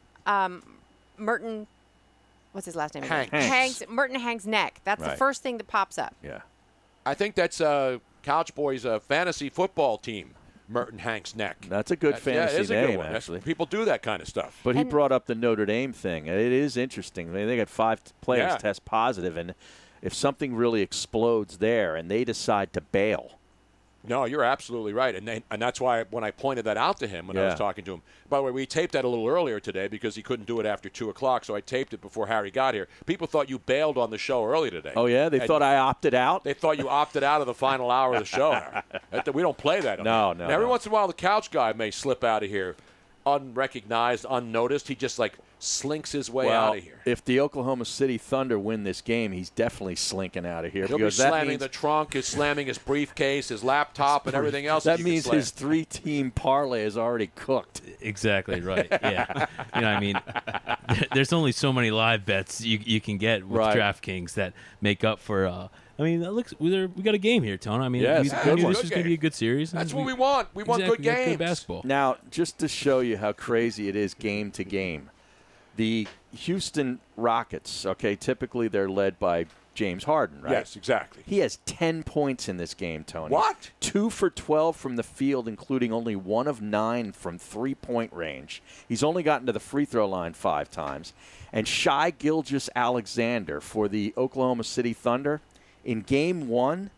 um, Merton. What's his last name? again? Hanks. Hanks. Merton Hanks' neck. That's the Right. first thing that pops up. Yeah. I think that's uh, Couch Boys' uh, fantasy football team, Merton Hanks' neck. That's a good That- fantasy yeah, it is a name, good one. That's- actually. People do that kind of stuff. But he And- brought up the Notre Dame thing. It is interesting. I mean, they got five t- players Yeah. test positive, and if something really explodes there and they decide to bail, No, you're absolutely right, and they, and that's why when I pointed that out to him when I Yeah. was talking to him. By the way, we taped that a little earlier today because he couldn't do it after two o'clock, so I taped it before Harry got here. People thought you bailed on the show early today. oh yeah, they And thought I opted out. They thought you opted out of the final hour of the show. That- we don't play that. on No, here. no, Now, every no. once in a while, the couch guy may slip out of here, unrecognized, unnoticed. He just like slinks his way well, out of here. if the Oklahoma City Thunder win this game, he's definitely slinking out of here He'll be because that slamming means the trunk, he's slamming his briefcase, his laptop, and everything else. that you can means slam. his three-team parlay is already cooked. Exactly right. Yeah. You know, I mean, there's only so many live bets you you can get with Right. DraftKings that make up for. Uh, I mean, that looks we we got a game here, Tony. I mean, Yes, we, good we knew one. this was going to be a good series. That's and what we want. We want exactly, good we got games. Good basketball. Now, just to show you how crazy it is game to game, the Houston Rockets, okay, typically they're led by James Harden, right? Yes, exactly. He has ten points in this game, Tony. What? Two for twelve from the field, including only one of nine from three-point range. He's only gotten to the free throw line five times. And Shai Gilgeous-Alexander for the Oklahoma City Thunder, in game one,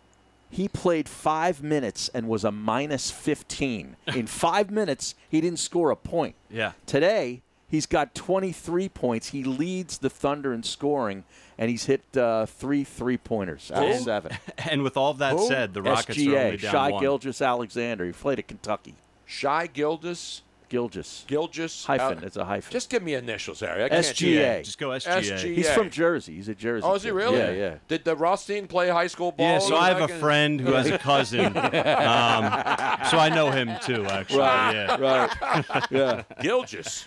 he played five minutes and was a minus fifteen. In five minutes, he didn't score a point. Yeah. Today, he's got twenty-three points. He leads the Thunder in scoring, and he's hit uh, three three-pointers out of And- seven. And with all of that Who? said, the Rockets S G are A, only down Shai one. Gilgeous-Alexander. He played at Kentucky. Shy Gildas, Gilgeous. Gilgis. Hyphen. uh, It's a hyphen. Just give me initials, Harry. I can't S G A. Just go S G A. S G A. He's from Jersey. He's a Jersey. Oh, is he kid. really? Yeah, yeah. Did the Rothstein play high school ball? Yeah, so or I have a something? friend who has a cousin. um, so I know him too, actually. Right, Yeah. right. Yeah. Gilgis.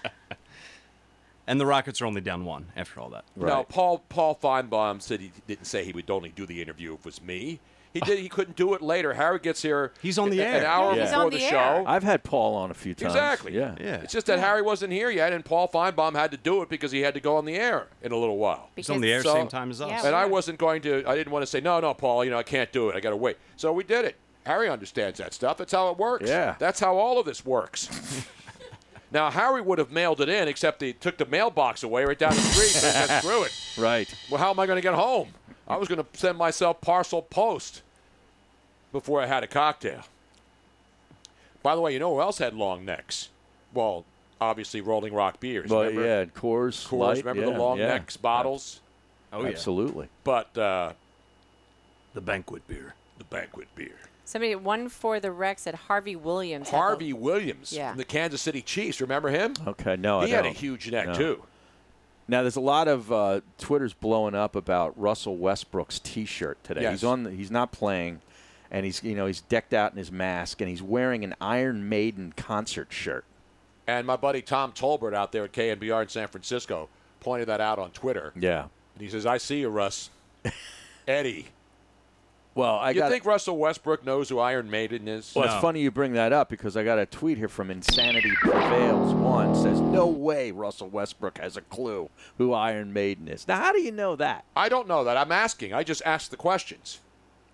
And the Rockets are only down one after all that. No, Right. Paul Paul Feinbaum said he didn't say he would only do the interview if it was me. He did. He couldn't do it later. Harry gets here. He's on the a- air. an hour Yeah. He's before on the, the show. air. I've had Paul on a few times. Exactly. Yeah. Yeah. It's just that Harry wasn't here yet, and Paul Feinbaum had to do it because he had to go on the air in a little while. He's on the air So- same time as us. Yeah, And I weird. wasn't going to. I didn't want to say no, no, Paul. You know, I can't do it. I got to wait. So we did it. Harry understands that stuff. That's how it works. Yeah. That's how all of this works. Now Harry would have mailed it in, except he took the mailbox away right down the street. So he said, screw it. Right. Well, how am I going to get home? I was going to send myself parcel post before I had a cocktail. By the way, you know who else had long necks? Well, obviously Rolling Rock beers. But remember? yeah, Coors, Coors, Light, remember yeah, the long yeah. necks bottles? Oh, yeah. Absolutely. But uh, The banquet beer. the banquet beer. Somebody, one for the Rex said Harvey Williams. had the- Harvey Williams Yeah. from the Kansas City Chiefs. Remember him? Okay, no, I he had a don't. huge neck, No. too. Now, there's a lot of uh, Twitter's blowing up about Russell Westbrook's T-shirt today. Yes. He's on. The, he's not playing, and he's you know he's decked out in his mask, and he's wearing an Iron Maiden concert shirt. And my buddy Tom Tolbert out there at K N B R in San Francisco pointed that out on Twitter. Yeah. And he says, I see you, Russ. Eddie. Well, I you got. think Russell Westbrook knows who Iron Maiden is? Well, it's funny you bring that up because I got a tweet here from Insanity Prevails. One says, "No way, Russell Westbrook has a clue who Iron Maiden is." Now, how do you know that? I don't know that. I'm asking. I just asked the questions.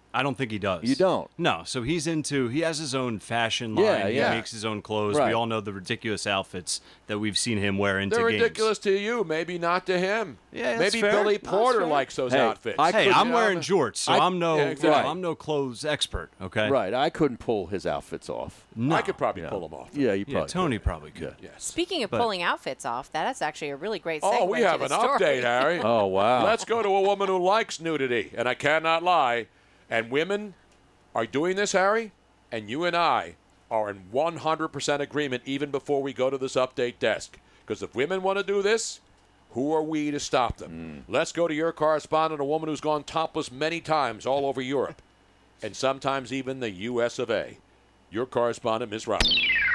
I don't think he does. You don't? No. So he's into, he has his own fashion line. Yeah, He yeah. makes his own clothes. Right. We all know the ridiculous outfits that we've seen him wear into They're games. ridiculous to you, maybe not to him. Yeah, that's maybe fair. Billy That's Porter fair. likes those Hey, outfits. I Hey, couldn't- I'm wearing jorts, so I- I'm no, Yeah, exactly. I'm no clothes expert. Okay. Right. I couldn't pull his outfits off. No. I could probably Yeah. pull them off. Yeah, you Yeah, probably. Tony probably could. Yes. Speaking of But- pulling outfits off, that's actually a really great segue Oh, we to have the an story. update, Harry. Oh, wow. Let's go to a woman who likes nudity, and I cannot lie. And women are doing this, Harry, and you and I are in one hundred percent agreement even before we go to this update desk. Because if women want to do this, who are we to stop them? Let's go to your correspondent, a woman who's gone topless many times all over Europe, and sometimes even the U S of A. Your correspondent, Miz Robin.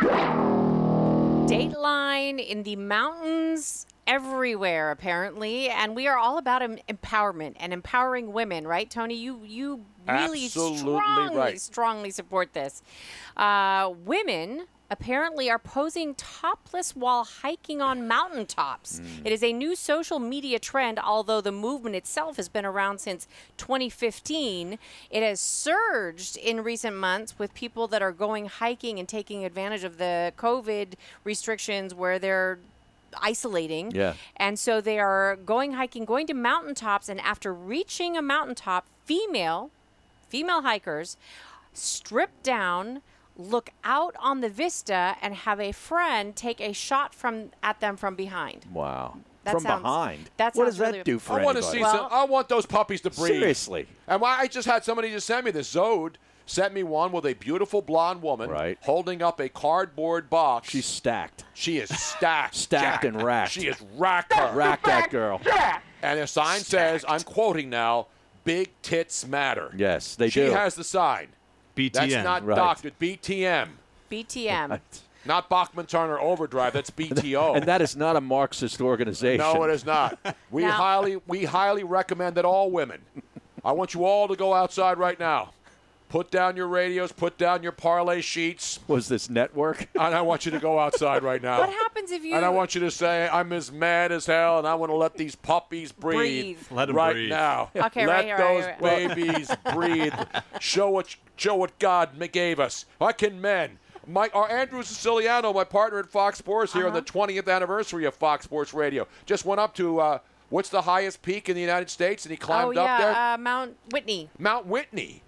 Dateline in the mountains everywhere, apparently, and we are all about em- empowerment and empowering women, right, Tony? You you really Absolutely strongly, right. strongly support this. Uh, women apparently are posing topless while hiking on mountaintops. It is a new social media trend, although the movement itself has been around since twenty fifteen. It has surged in recent months with people that are going hiking and taking advantage of the COVID restrictions where they're isolating. Yeah. And so they are going hiking, going to mountaintops, and after reaching a mountaintop, female, female hikers strip down, look out on the vista, and have a friend take a shot from at them from behind. Wow. That From sounds- behind. that what sounds does that really- do for I want to anybody? see Well- some. I want those puppies to breathe. Seriously. And why I just had somebody just send me this. Zode sent me one with a beautiful blonde woman Right. holding up a cardboard box. She's stacked. She is stacked. Stacked Jack. and racked. She is racked her. Rack that girl. And the sign says, I'm quoting now, big tits matter. Yes, they she do. has the sign. B T M. That's not Right. doctored. B T M. B T M. Right. Not Bachman Turner Overdrive. That's B T O. And that is not a Marxist organization. No, it is not. We Now- highly we highly recommend that all women. I want you all to go outside right now. Put down your radios, put down your parlay sheets, Was this network? and I want you to go outside right now. What happens if you... And I want you to say, I'm as mad as hell, and I want to let these puppies breathe, Breathe. Let 'em right breathe. now. Okay, let right here, those right here. babies breathe. Show what show what God ma- gave us. Why can men? My, our Andrew Siciliano, my partner at Fox Sports here on the twentieth anniversary of Fox Sports Radio, just went up to uh, what's the highest peak in the United States, and he Oh, climbed up there. yeah, uh, Mount Whitney. Mount Whitney.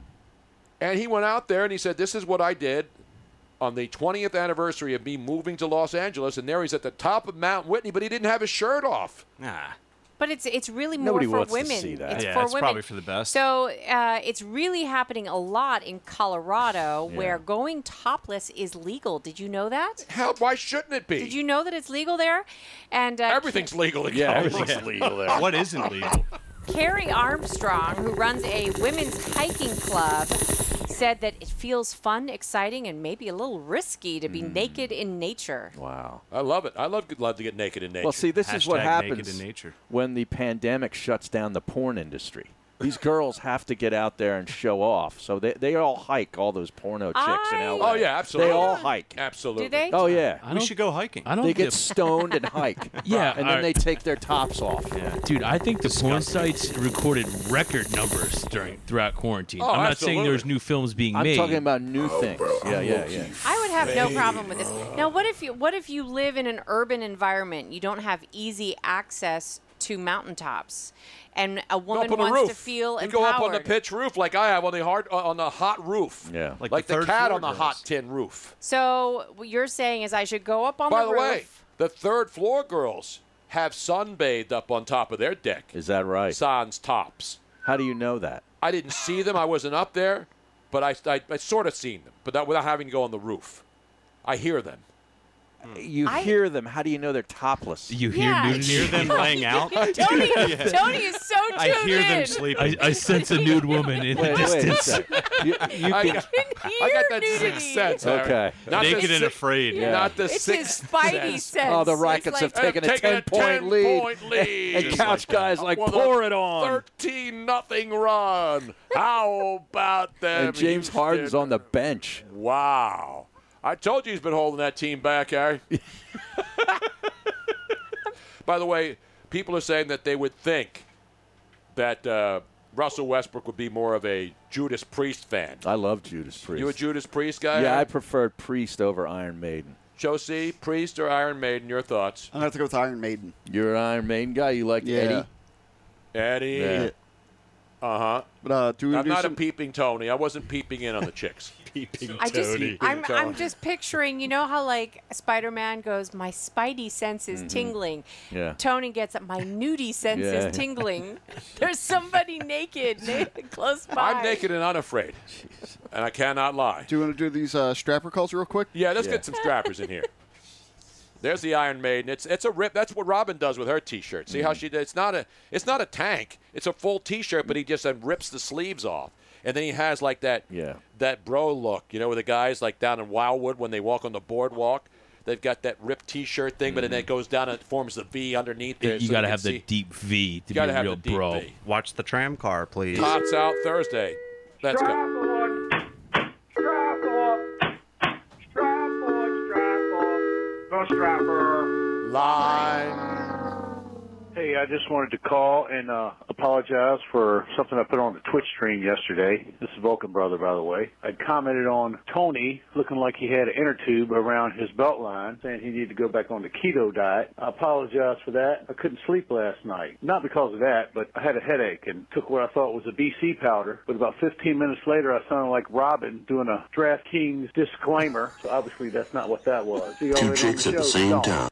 And he went out there and he said, this is what I did on the twentieth anniversary of me moving to Los Angeles. And there he's at the top of Mount Whitney, but he didn't have his shirt off. Nah. But it's it's really more Nobody for wants to women. see that. It's Yeah, for it's women. probably for the best. So uh, it's really happening a lot in Colorado, Yeah. where going topless is legal. Did you know that? Hell, why shouldn't it be? Did you know that it's legal there? And uh, Everything's legal in Yeah, Colorado. everything's legal there. What isn't legal? Carrie Armstrong, who runs a women's hiking club, said that it feels fun, exciting, and maybe a little risky to be naked in nature. Wow. I love it. I love, love to get naked in nature. Well, see, this is what Hashtag naked happens in nature. when the pandemic shuts down the porn industry. These girls have to get out there and show off. So they, they all hike, all those porno chicks in I- L A. Oh, yeah, absolutely. They all hike. Absolutely. Do they? Oh, yeah. I We don't- should go hiking. I don't They get get stoned and hike. Yeah, And then alright. they take their tops off. Yeah. Dude, I think the porn sites recorded record numbers during throughout quarantine. Oh, I'm not saying absolutely. there's new films being I'm made. talking about new things. Yeah, yeah, yeah. I would have no problem with this. Now, what if you what if you live in an urban environment? You don't have easy access to mountaintops, and a Go woman up on the wants roof. to feel you empowered. go up on the pitch roof like I have on the hard uh, on the hot roof. Yeah. Like Like, the the, third cat floor on the girls. hot tin roof. So what you're saying is I should go up on By the, the roof. way, the third floor girls have sunbathed up on top of their deck. Is that right? Sans tops. How do you know that? I didn't see them. I wasn't up there, but I, I, I sort of seen them, but that, without having to go on the roof. I hear them. You I- hear them. How do you know they're topless? You hear Yeah. nudity? Hear them laying out. Tony, Tony is so tuned I hear in. them sleeping. I, I sense a nude woman in Wait, the wait a distance. second. You, you I can, got, Hear I got that nudity. sixth sense. Harry. Okay. Not the Naked and si- afraid. Yeah. Not the It's sixth his spidey sense. sense. oh, the It's Rockets like- have taken a Taking ten-point lead. ten-point lead. And Just couch like that. guys like, With a pour it on. thirteen nothing run. How about them? And James Houston? Harden's on the bench. Wow. I told you he's been holding that team back, Harry. By the way, people are saying that they would think that uh, Russell Westbrook would be more of a Judas Priest fan. I love Judas Priest. You a Judas Priest guy? Yeah, I preferred Priest over Iron Maiden. Josie, Priest or Iron Maiden? Your thoughts? I'm gonna have to go with Iron Maiden. You're an Iron Maiden guy. You like Yeah. Eddie? Eddie. Yeah. Uh huh. But uh, do we I'm do not some... a peeping Tony. I wasn't peeping in on the chicks. peeping I just, Tony. I'm, Tony. I'm just picturing, you know how like Spider-Man goes, my spidey sense is Mhm. tingling. Yeah. Tony gets my nudie sense Yeah. is tingling. There's somebody naked, naked close by. I'm naked and unafraid, and I cannot lie. Do you want to do these uh, strapper calls real quick? Yeah, let's Yeah. get some strappers in here. There's the Iron Maiden. It's it's a rip. That's what Robin does with her T-shirt. See how she did? It's not a it's not a tank. It's a full T-shirt, but he just uh, rips the sleeves off, and then he has like that Yeah. that bro look. You know, with the guys like down in Wildwood when they walk on the boardwalk, they've got that ripped T-shirt thing, but then it goes down and it forms the V underneath there. You so got to can have the see. deep V to You be gotta a have real the deep bro. V. Watch the tram car, please. Tots out Thursday. Let's go. Go Strapper. Line. Hey, I just wanted to call and uh, apologize for something I put on the Twitch stream yesterday. This is Vulcan Brother, by the way. I commented on Tony looking like he had an inner tube around his belt line, saying he needed to go back on the keto diet. I apologize for that. I couldn't sleep last night. Not because of that, but I had a headache and took what I thought was a B C powder. But about fifteen minutes later, I sounded like Robin doing a DraftKings disclaimer. So obviously that's not what that was. See you Two already on chicks the at the show. same Don't. time.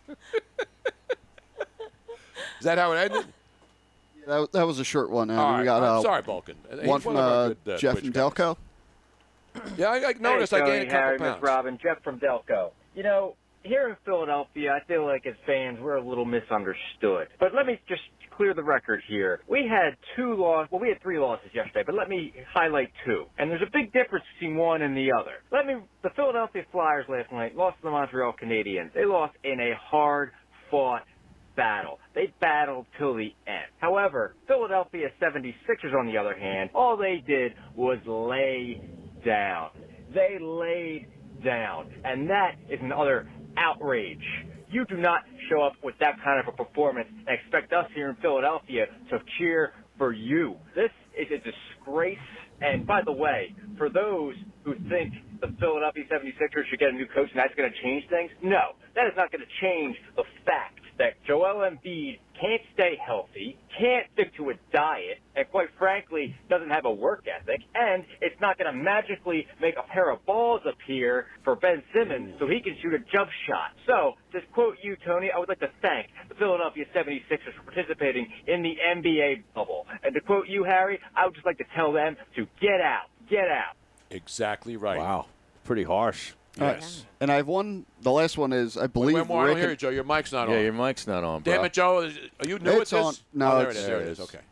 Is that how it ended? That, that was a short one. Uh, All we right. got I'm uh, sorry, Vulcan. He's one from one of our uh, good, uh, Jeff Twitch and guys. Delco. Yeah, I, I noticed hey, I Tony, gained a couple Harry, pounds. Miss Robin, Jeff from Delco. You know, here in Philadelphia, I feel like as fans, we're a little misunderstood. But let me just clear the record here. We had two losses. Well, we had three losses yesterday, but let me highlight two. And there's a big difference between one and the other. Let me. The Philadelphia Flyers last night lost to the Montreal Canadiens. They lost in a hard-fought battle. They battled till the end. However, Philadelphia seventy-sixers, on the other hand, all they did was lay down. They laid down. And that is another outrage. You do not show up with that kind of a performance and expect us here in Philadelphia to cheer for you. This is a disgrace. And by the way, for those who think the Philadelphia seventy-sixers should get a new coach and that's going to change things, no, that is not going to change the fact that Joel Embiid can't stay healthy, can't stick to a diet, and quite frankly, doesn't have a work ethic, and it's not going to magically make a pair of balls appear for Ben Simmons so he can shoot a jump shot. So, to quote you, Tony, I would like to thank the Philadelphia seventy-sixers for participating in the N B A bubble. And to quote you, Harry, I would just like to tell them to get out, get out. Exactly right. Wow. Pretty harsh. Yes. Uh, and I have one. The last one is, I believe, Wait, more, I Rick don't hear and- you, Joe. Your mic's not Yeah, on. your mic's not on, bro. Damn it, Joe. Is- Are you new It's at this? on. No, oh, there it's- it is. There it there is. it is. Okay.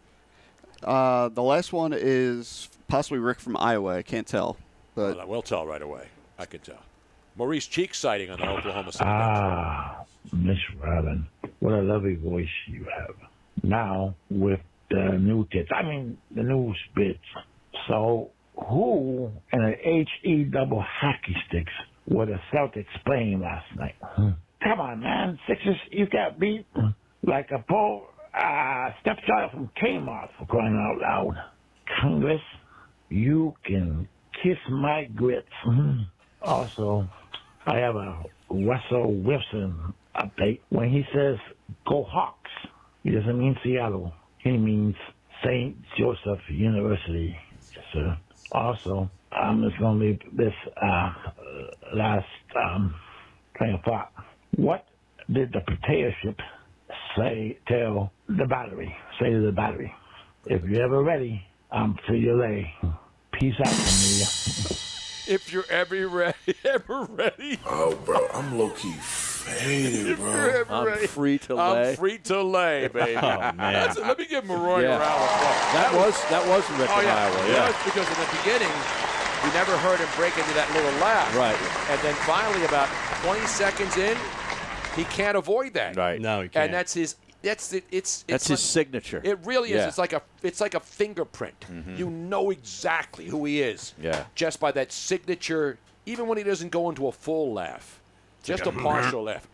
Uh, the last one is possibly Rick from Iowa. I can't tell, but Well, we'll tell right away. I can tell. Maurice Cheek sighting on the Oklahoma City. Ah, Miss Robin, what a lovely voice you have. Now, with the new tits, I mean, the new spits. So, who in an H E double hockey sticks were the Celtics playing last night? Hmm. Come on, man. Sixers, you got beat like a poor uh, stepchild from Kmart, for crying out loud. Congress, you can kiss my grits. Hmm. Also, I have a Russell Wilson update. When he says, go Hawks, he doesn't mean Seattle. He means Saint Joseph University, yes, sir. Also, I'm just going to leave this uh, last um, train of thought. What did the potato chip say, tell the battery, say to the battery? If you're ever ready, I'm to your lay. Peace out, Amelia. If you're ever ready, ever ready. Oh, bro, I'm low-key faded, If bro. you're ever I'm ready. free to I'm lay. free to lay, baby. Oh, man. That's- let me give Maroy Yeah. a round of applause. That was that was Rick Oh, in yeah. Iowa. You know, Yeah. it's because in the beginning, you never heard him break into that little laugh. Right. And then finally, about twenty seconds in, he can't avoid that. Right. No, he can't. And that's his. That's it. It's. That's it's his like- signature. It really is. Yeah. It's like a. It's like a fingerprint. Mhm. You know exactly who he is. Yeah. Just by that signature, even when he doesn't go into a full laugh, just a partial laugh.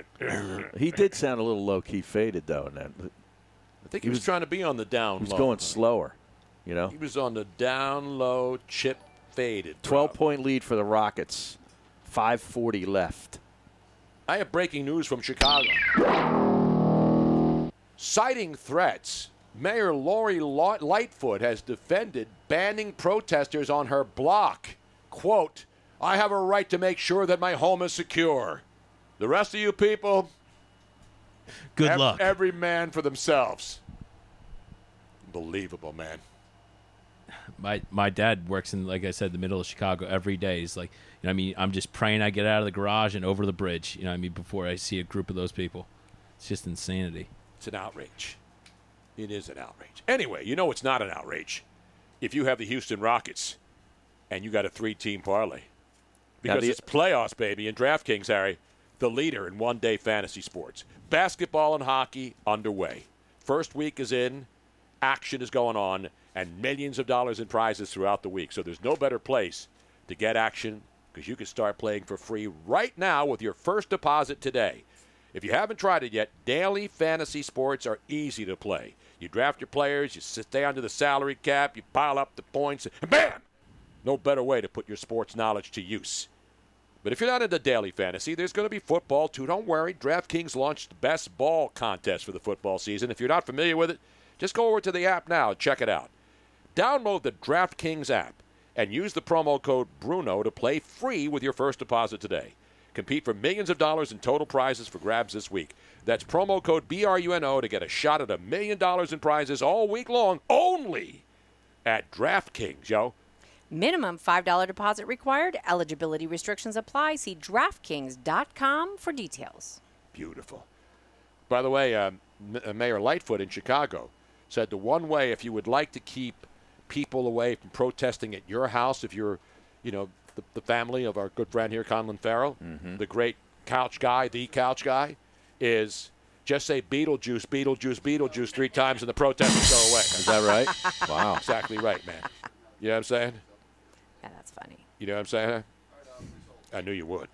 He did sound a little low-key faded, though. In that. I think he, was, trying to be on the down He was low. going slower. You know, He was on the down low, chip faded. twelve-point lead for the Rockets. five forty left. I have breaking news from Chicago. Citing threats, Mayor Lori Lightfoot has defended banning protesters on her block. Quote, I have a right to make sure that my home is secure. The rest of you people, Good ev- luck. Every man for themselves. Unbelievable, man. My my dad works in, like I said, the middle of Chicago every day. He's like, you know, what I mean, I'm just praying I get out of the garage and over the bridge. You know, what I mean, before I see a group of those people, it's just insanity. It's an outrage. It is an outrage. Anyway, you know it's not an outrage if you have the Houston Rockets and you got a three-team parlay. Because the- it's playoffs, baby, and DraftKings, Harry, the leader in one-day fantasy sports. Basketball and hockey underway. First week is in, action is going on, and millions of dollars in prizes throughout the week. So there's no better place to get action because you can start playing for free right now with your first deposit today. If you haven't tried it yet, daily fantasy sports are easy to play. You draft your players, you stay under the salary cap, you pile up the points, and bam! No better way to put your sports knowledge to use. But if you're not into daily fantasy, there's going to be football too. Don't worry. DraftKings launched the best ball contest for the football season. If you're not familiar with it, just go over to the app now and check it out. Download the DraftKings app and use the promo code Bruno to play free with your first deposit today. Compete for millions of dollars in total prizes for grabs this week. That's promo code B R U N O to get a shot at a million dollars in prizes all week long only at DraftKings, yo. Minimum five dollars deposit required. Eligibility restrictions apply. See DraftKings dot com for details. Beautiful. By the way, um, M- Mayor Lightfoot in Chicago said the one way if you would like to keep people away from protesting at your house, if you're, you know, the, the family of our good friend here, Conlon Farrell, Mm-hmm. the great couch guy, the couch guy, is just say Beetlejuice, Beetlejuice, Beetlejuice three times and the protest will go away. Is that right? Wow. Exactly right, man. You know what I'm saying? Yeah, that's funny. You know what I'm saying? I knew you would.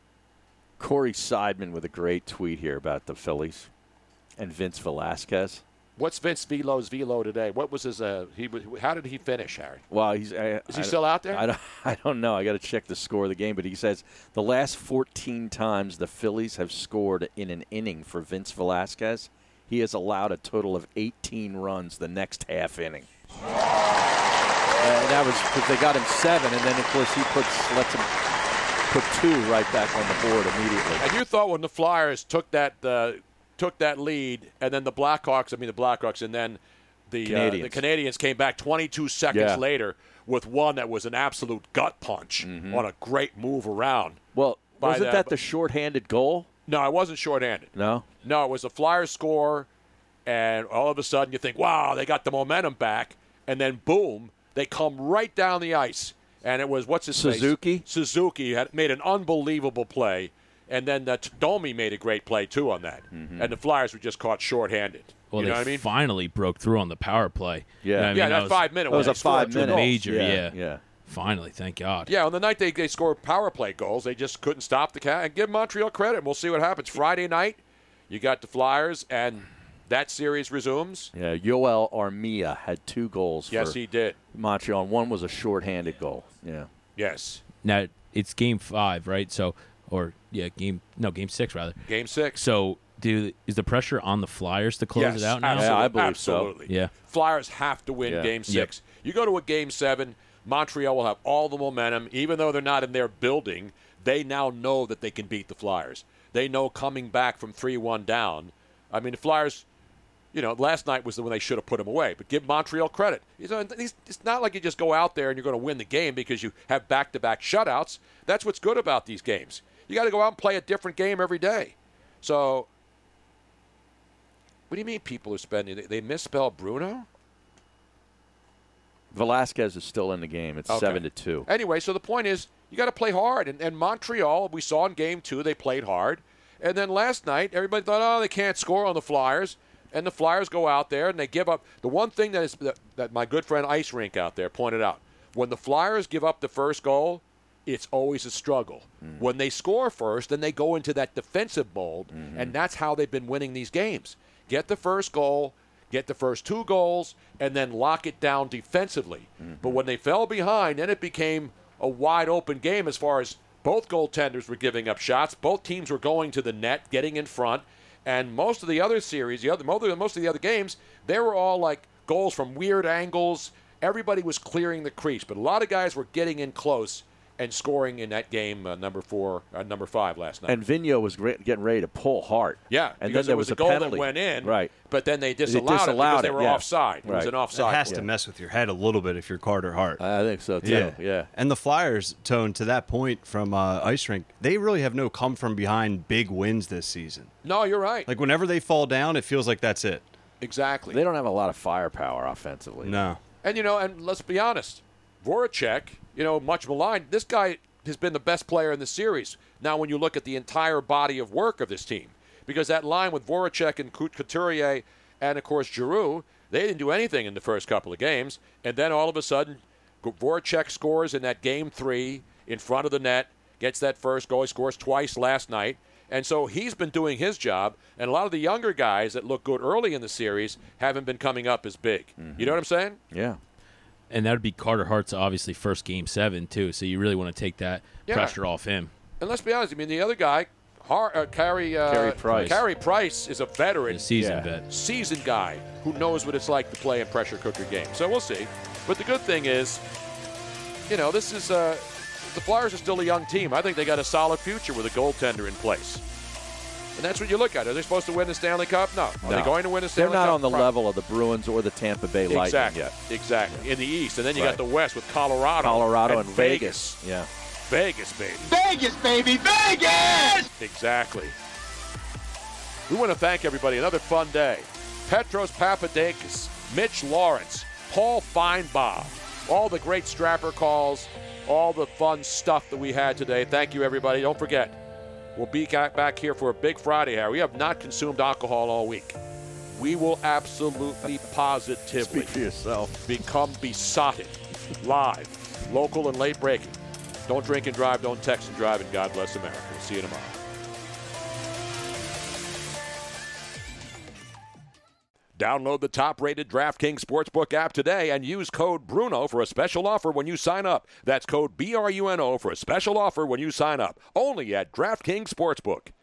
Corey Seidman with a great tweet here about the Phillies and Vince Velasquez. What's Vince Velo's velo today? What was his? Uh, he was. How did he finish, Harry? Well, he's. I, Is he I, still out there? I don't. I don't know. I got to check the score of the game, but he says the last fourteen times the Phillies have scored in an inning for Vince Velasquez, he has allowed a total of eighteen runs the next half inning. And that was because they got him seven, and then of course he puts lets him put two right back on the board immediately. And you thought when the Flyers took that uh, took that lead, and then the Blackhawks, I mean the Blackhawks, and then the Canadians. Uh, the Canadians came back twenty-two seconds Yeah. later with one that was an absolute gut punch Mhm. on a great move around. Well, by wasn't the- that the shorthanded goal? No, it wasn't shorthanded. No. No, it was a Flyers score, and all of a sudden you think, wow, they got the momentum back, and then boom, they come right down the ice, and it was what's his Suzuki? face? Suzuki had made an unbelievable play, and then uh, Domi made a great play too on that, Mm-hmm. and the Flyers were just caught shorthanded. Well, you know they what I mean? finally broke through on the power play. Yeah. You know what I Yeah, mean? that was- five-minute That was one, a they scored two five-minute. goals. Major, Yeah, yeah. yeah. Finally, thank God. Yeah, on the night they, they scored power play goals, they just couldn't stop the cat. And give Montreal credit. We'll see what happens. Friday night, you got the Flyers, and that series resumes. Yeah, Yoel Armia had two goals Yes, for he did. Montreal, and one was a shorthanded goal. Yeah. Yes. Now it's game five, right? So, or yeah, game no, game six rather. Game six. So, do is the pressure on the Flyers to close Yes, it out now? absolutely. Yeah, I believe so. absolutely. Yeah. Flyers have to win Yeah. game Yep. six. You go to a game seven, Montreal will have all the momentum. Even though they're not in their building, they now know that they can beat the Flyers. They know coming back from three one down. I mean, the Flyers, you know, last night was the when they should have put them away. But give Montreal credit. You know, these- It's not like you just go out there and you're going to win the game because you have back-to-back shutouts. That's what's good about these games. You got to go out and play a different game every day. So, what do you mean people are spending? They, they misspell Bruno? Velasquez is still in the game. It's Okay. seven to two. Anyway, so the point is, you got to play hard. And, and Montreal, we saw in game two, they played hard. And then last night, everybody thought, oh, they can't score on the Flyers. And the Flyers go out there and they give up. The one thing that is that, that my good friend Ice Rink out there pointed out, when the Flyers give up the first goal, it's always a struggle. When they score first, then they go into that defensive mold, and that's how they've been winning these games. Get the first goal, get the first two goals, and then lock it down defensively. Mm-hmm. But when they fell behind, then it became a wide-open game as far as both goaltenders were giving up shots. Both teams were going to the net, getting in front. And most of the other series, the other, most of the other games, they were all like goals from weird angles. Everybody was clearing the crease. But a lot of guys were getting in close and scoring in that game, uh, number four, uh, number five last night. And Vigneault was re- getting ready to pull hard. Yeah, and because then there was, was a a goal penalty. that went in, right? But then they disallowed, they disallowed it because it, they were yeah. offside. It right. was an offside. It has yeah. to mess with your head a little bit if you're Carter Hart. I think so too. Yeah, yeah. And the Flyers, Tone, to that point from uh, Ice Rink, they really have no come from behind big wins this season. No, you're right. Like whenever they fall down, it feels like that's it. Exactly. They don't have a lot of firepower offensively. No. And you know, and let's be honest, Voracek, you know, much maligned. This guy has been the best player in the series. Now, when you look at the entire body of work of this team, because that line with Voracek and Couturier and, of course, Giroux, they didn't do anything in the first couple of games. And then all of a sudden, Voracek scores in that game three in front of the net, gets that first goal. He scores twice last night. And so he's been doing his job. And a lot of the younger guys that look good early in the series haven't been coming up as big. Mm-hmm. You know what I'm saying? Yeah. And that would be Carter Hart's obviously first game seven, too. So you really want to take that yeah. pressure off him. And let's be honest. I mean, the other guy, Har- uh, Carey, uh, Carey Price. Carey Price is a veteran. A seasoned yeah. vet. Seasoned guy who knows what it's like to play in pressure cooker games. So we'll see. But the good thing is, you know, this is uh, the Flyers are still a young team. I think they got a solid future with a goaltender in place. And that's what you look at. Are they supposed to win the Stanley Cup? No. Are no. they going to win the Stanley Cup? They're not Cup? on the Probably. level of the Bruins or the Tampa Bay Lightning exactly. yet. Exactly. In the East. And then you right. got the West with Colorado. Colorado and, and Vegas. Vegas. Yeah. Vegas, baby. Vegas, baby, Vegas! Exactly. We want to thank everybody. Another fun day. Petros Papadakis, Mitch Lawrence, Paul Feinbaum, all the great strapper calls, all the fun stuff that we had today. Thank you, everybody. Don't forget, we'll be back here for a big Friday, Harry. We have not consumed alcohol all week. We will absolutely, positively Speak for yourself. become besotted, live, local, and late breaking. Don't drink and drive, don't text and drive, and God bless America. We'll see you tomorrow. Download the top-rated DraftKings Sportsbook app today and use code BRUNO for a special offer when you sign up. That's code B R U N O for a special offer when you sign up. Only at DraftKings Sportsbook.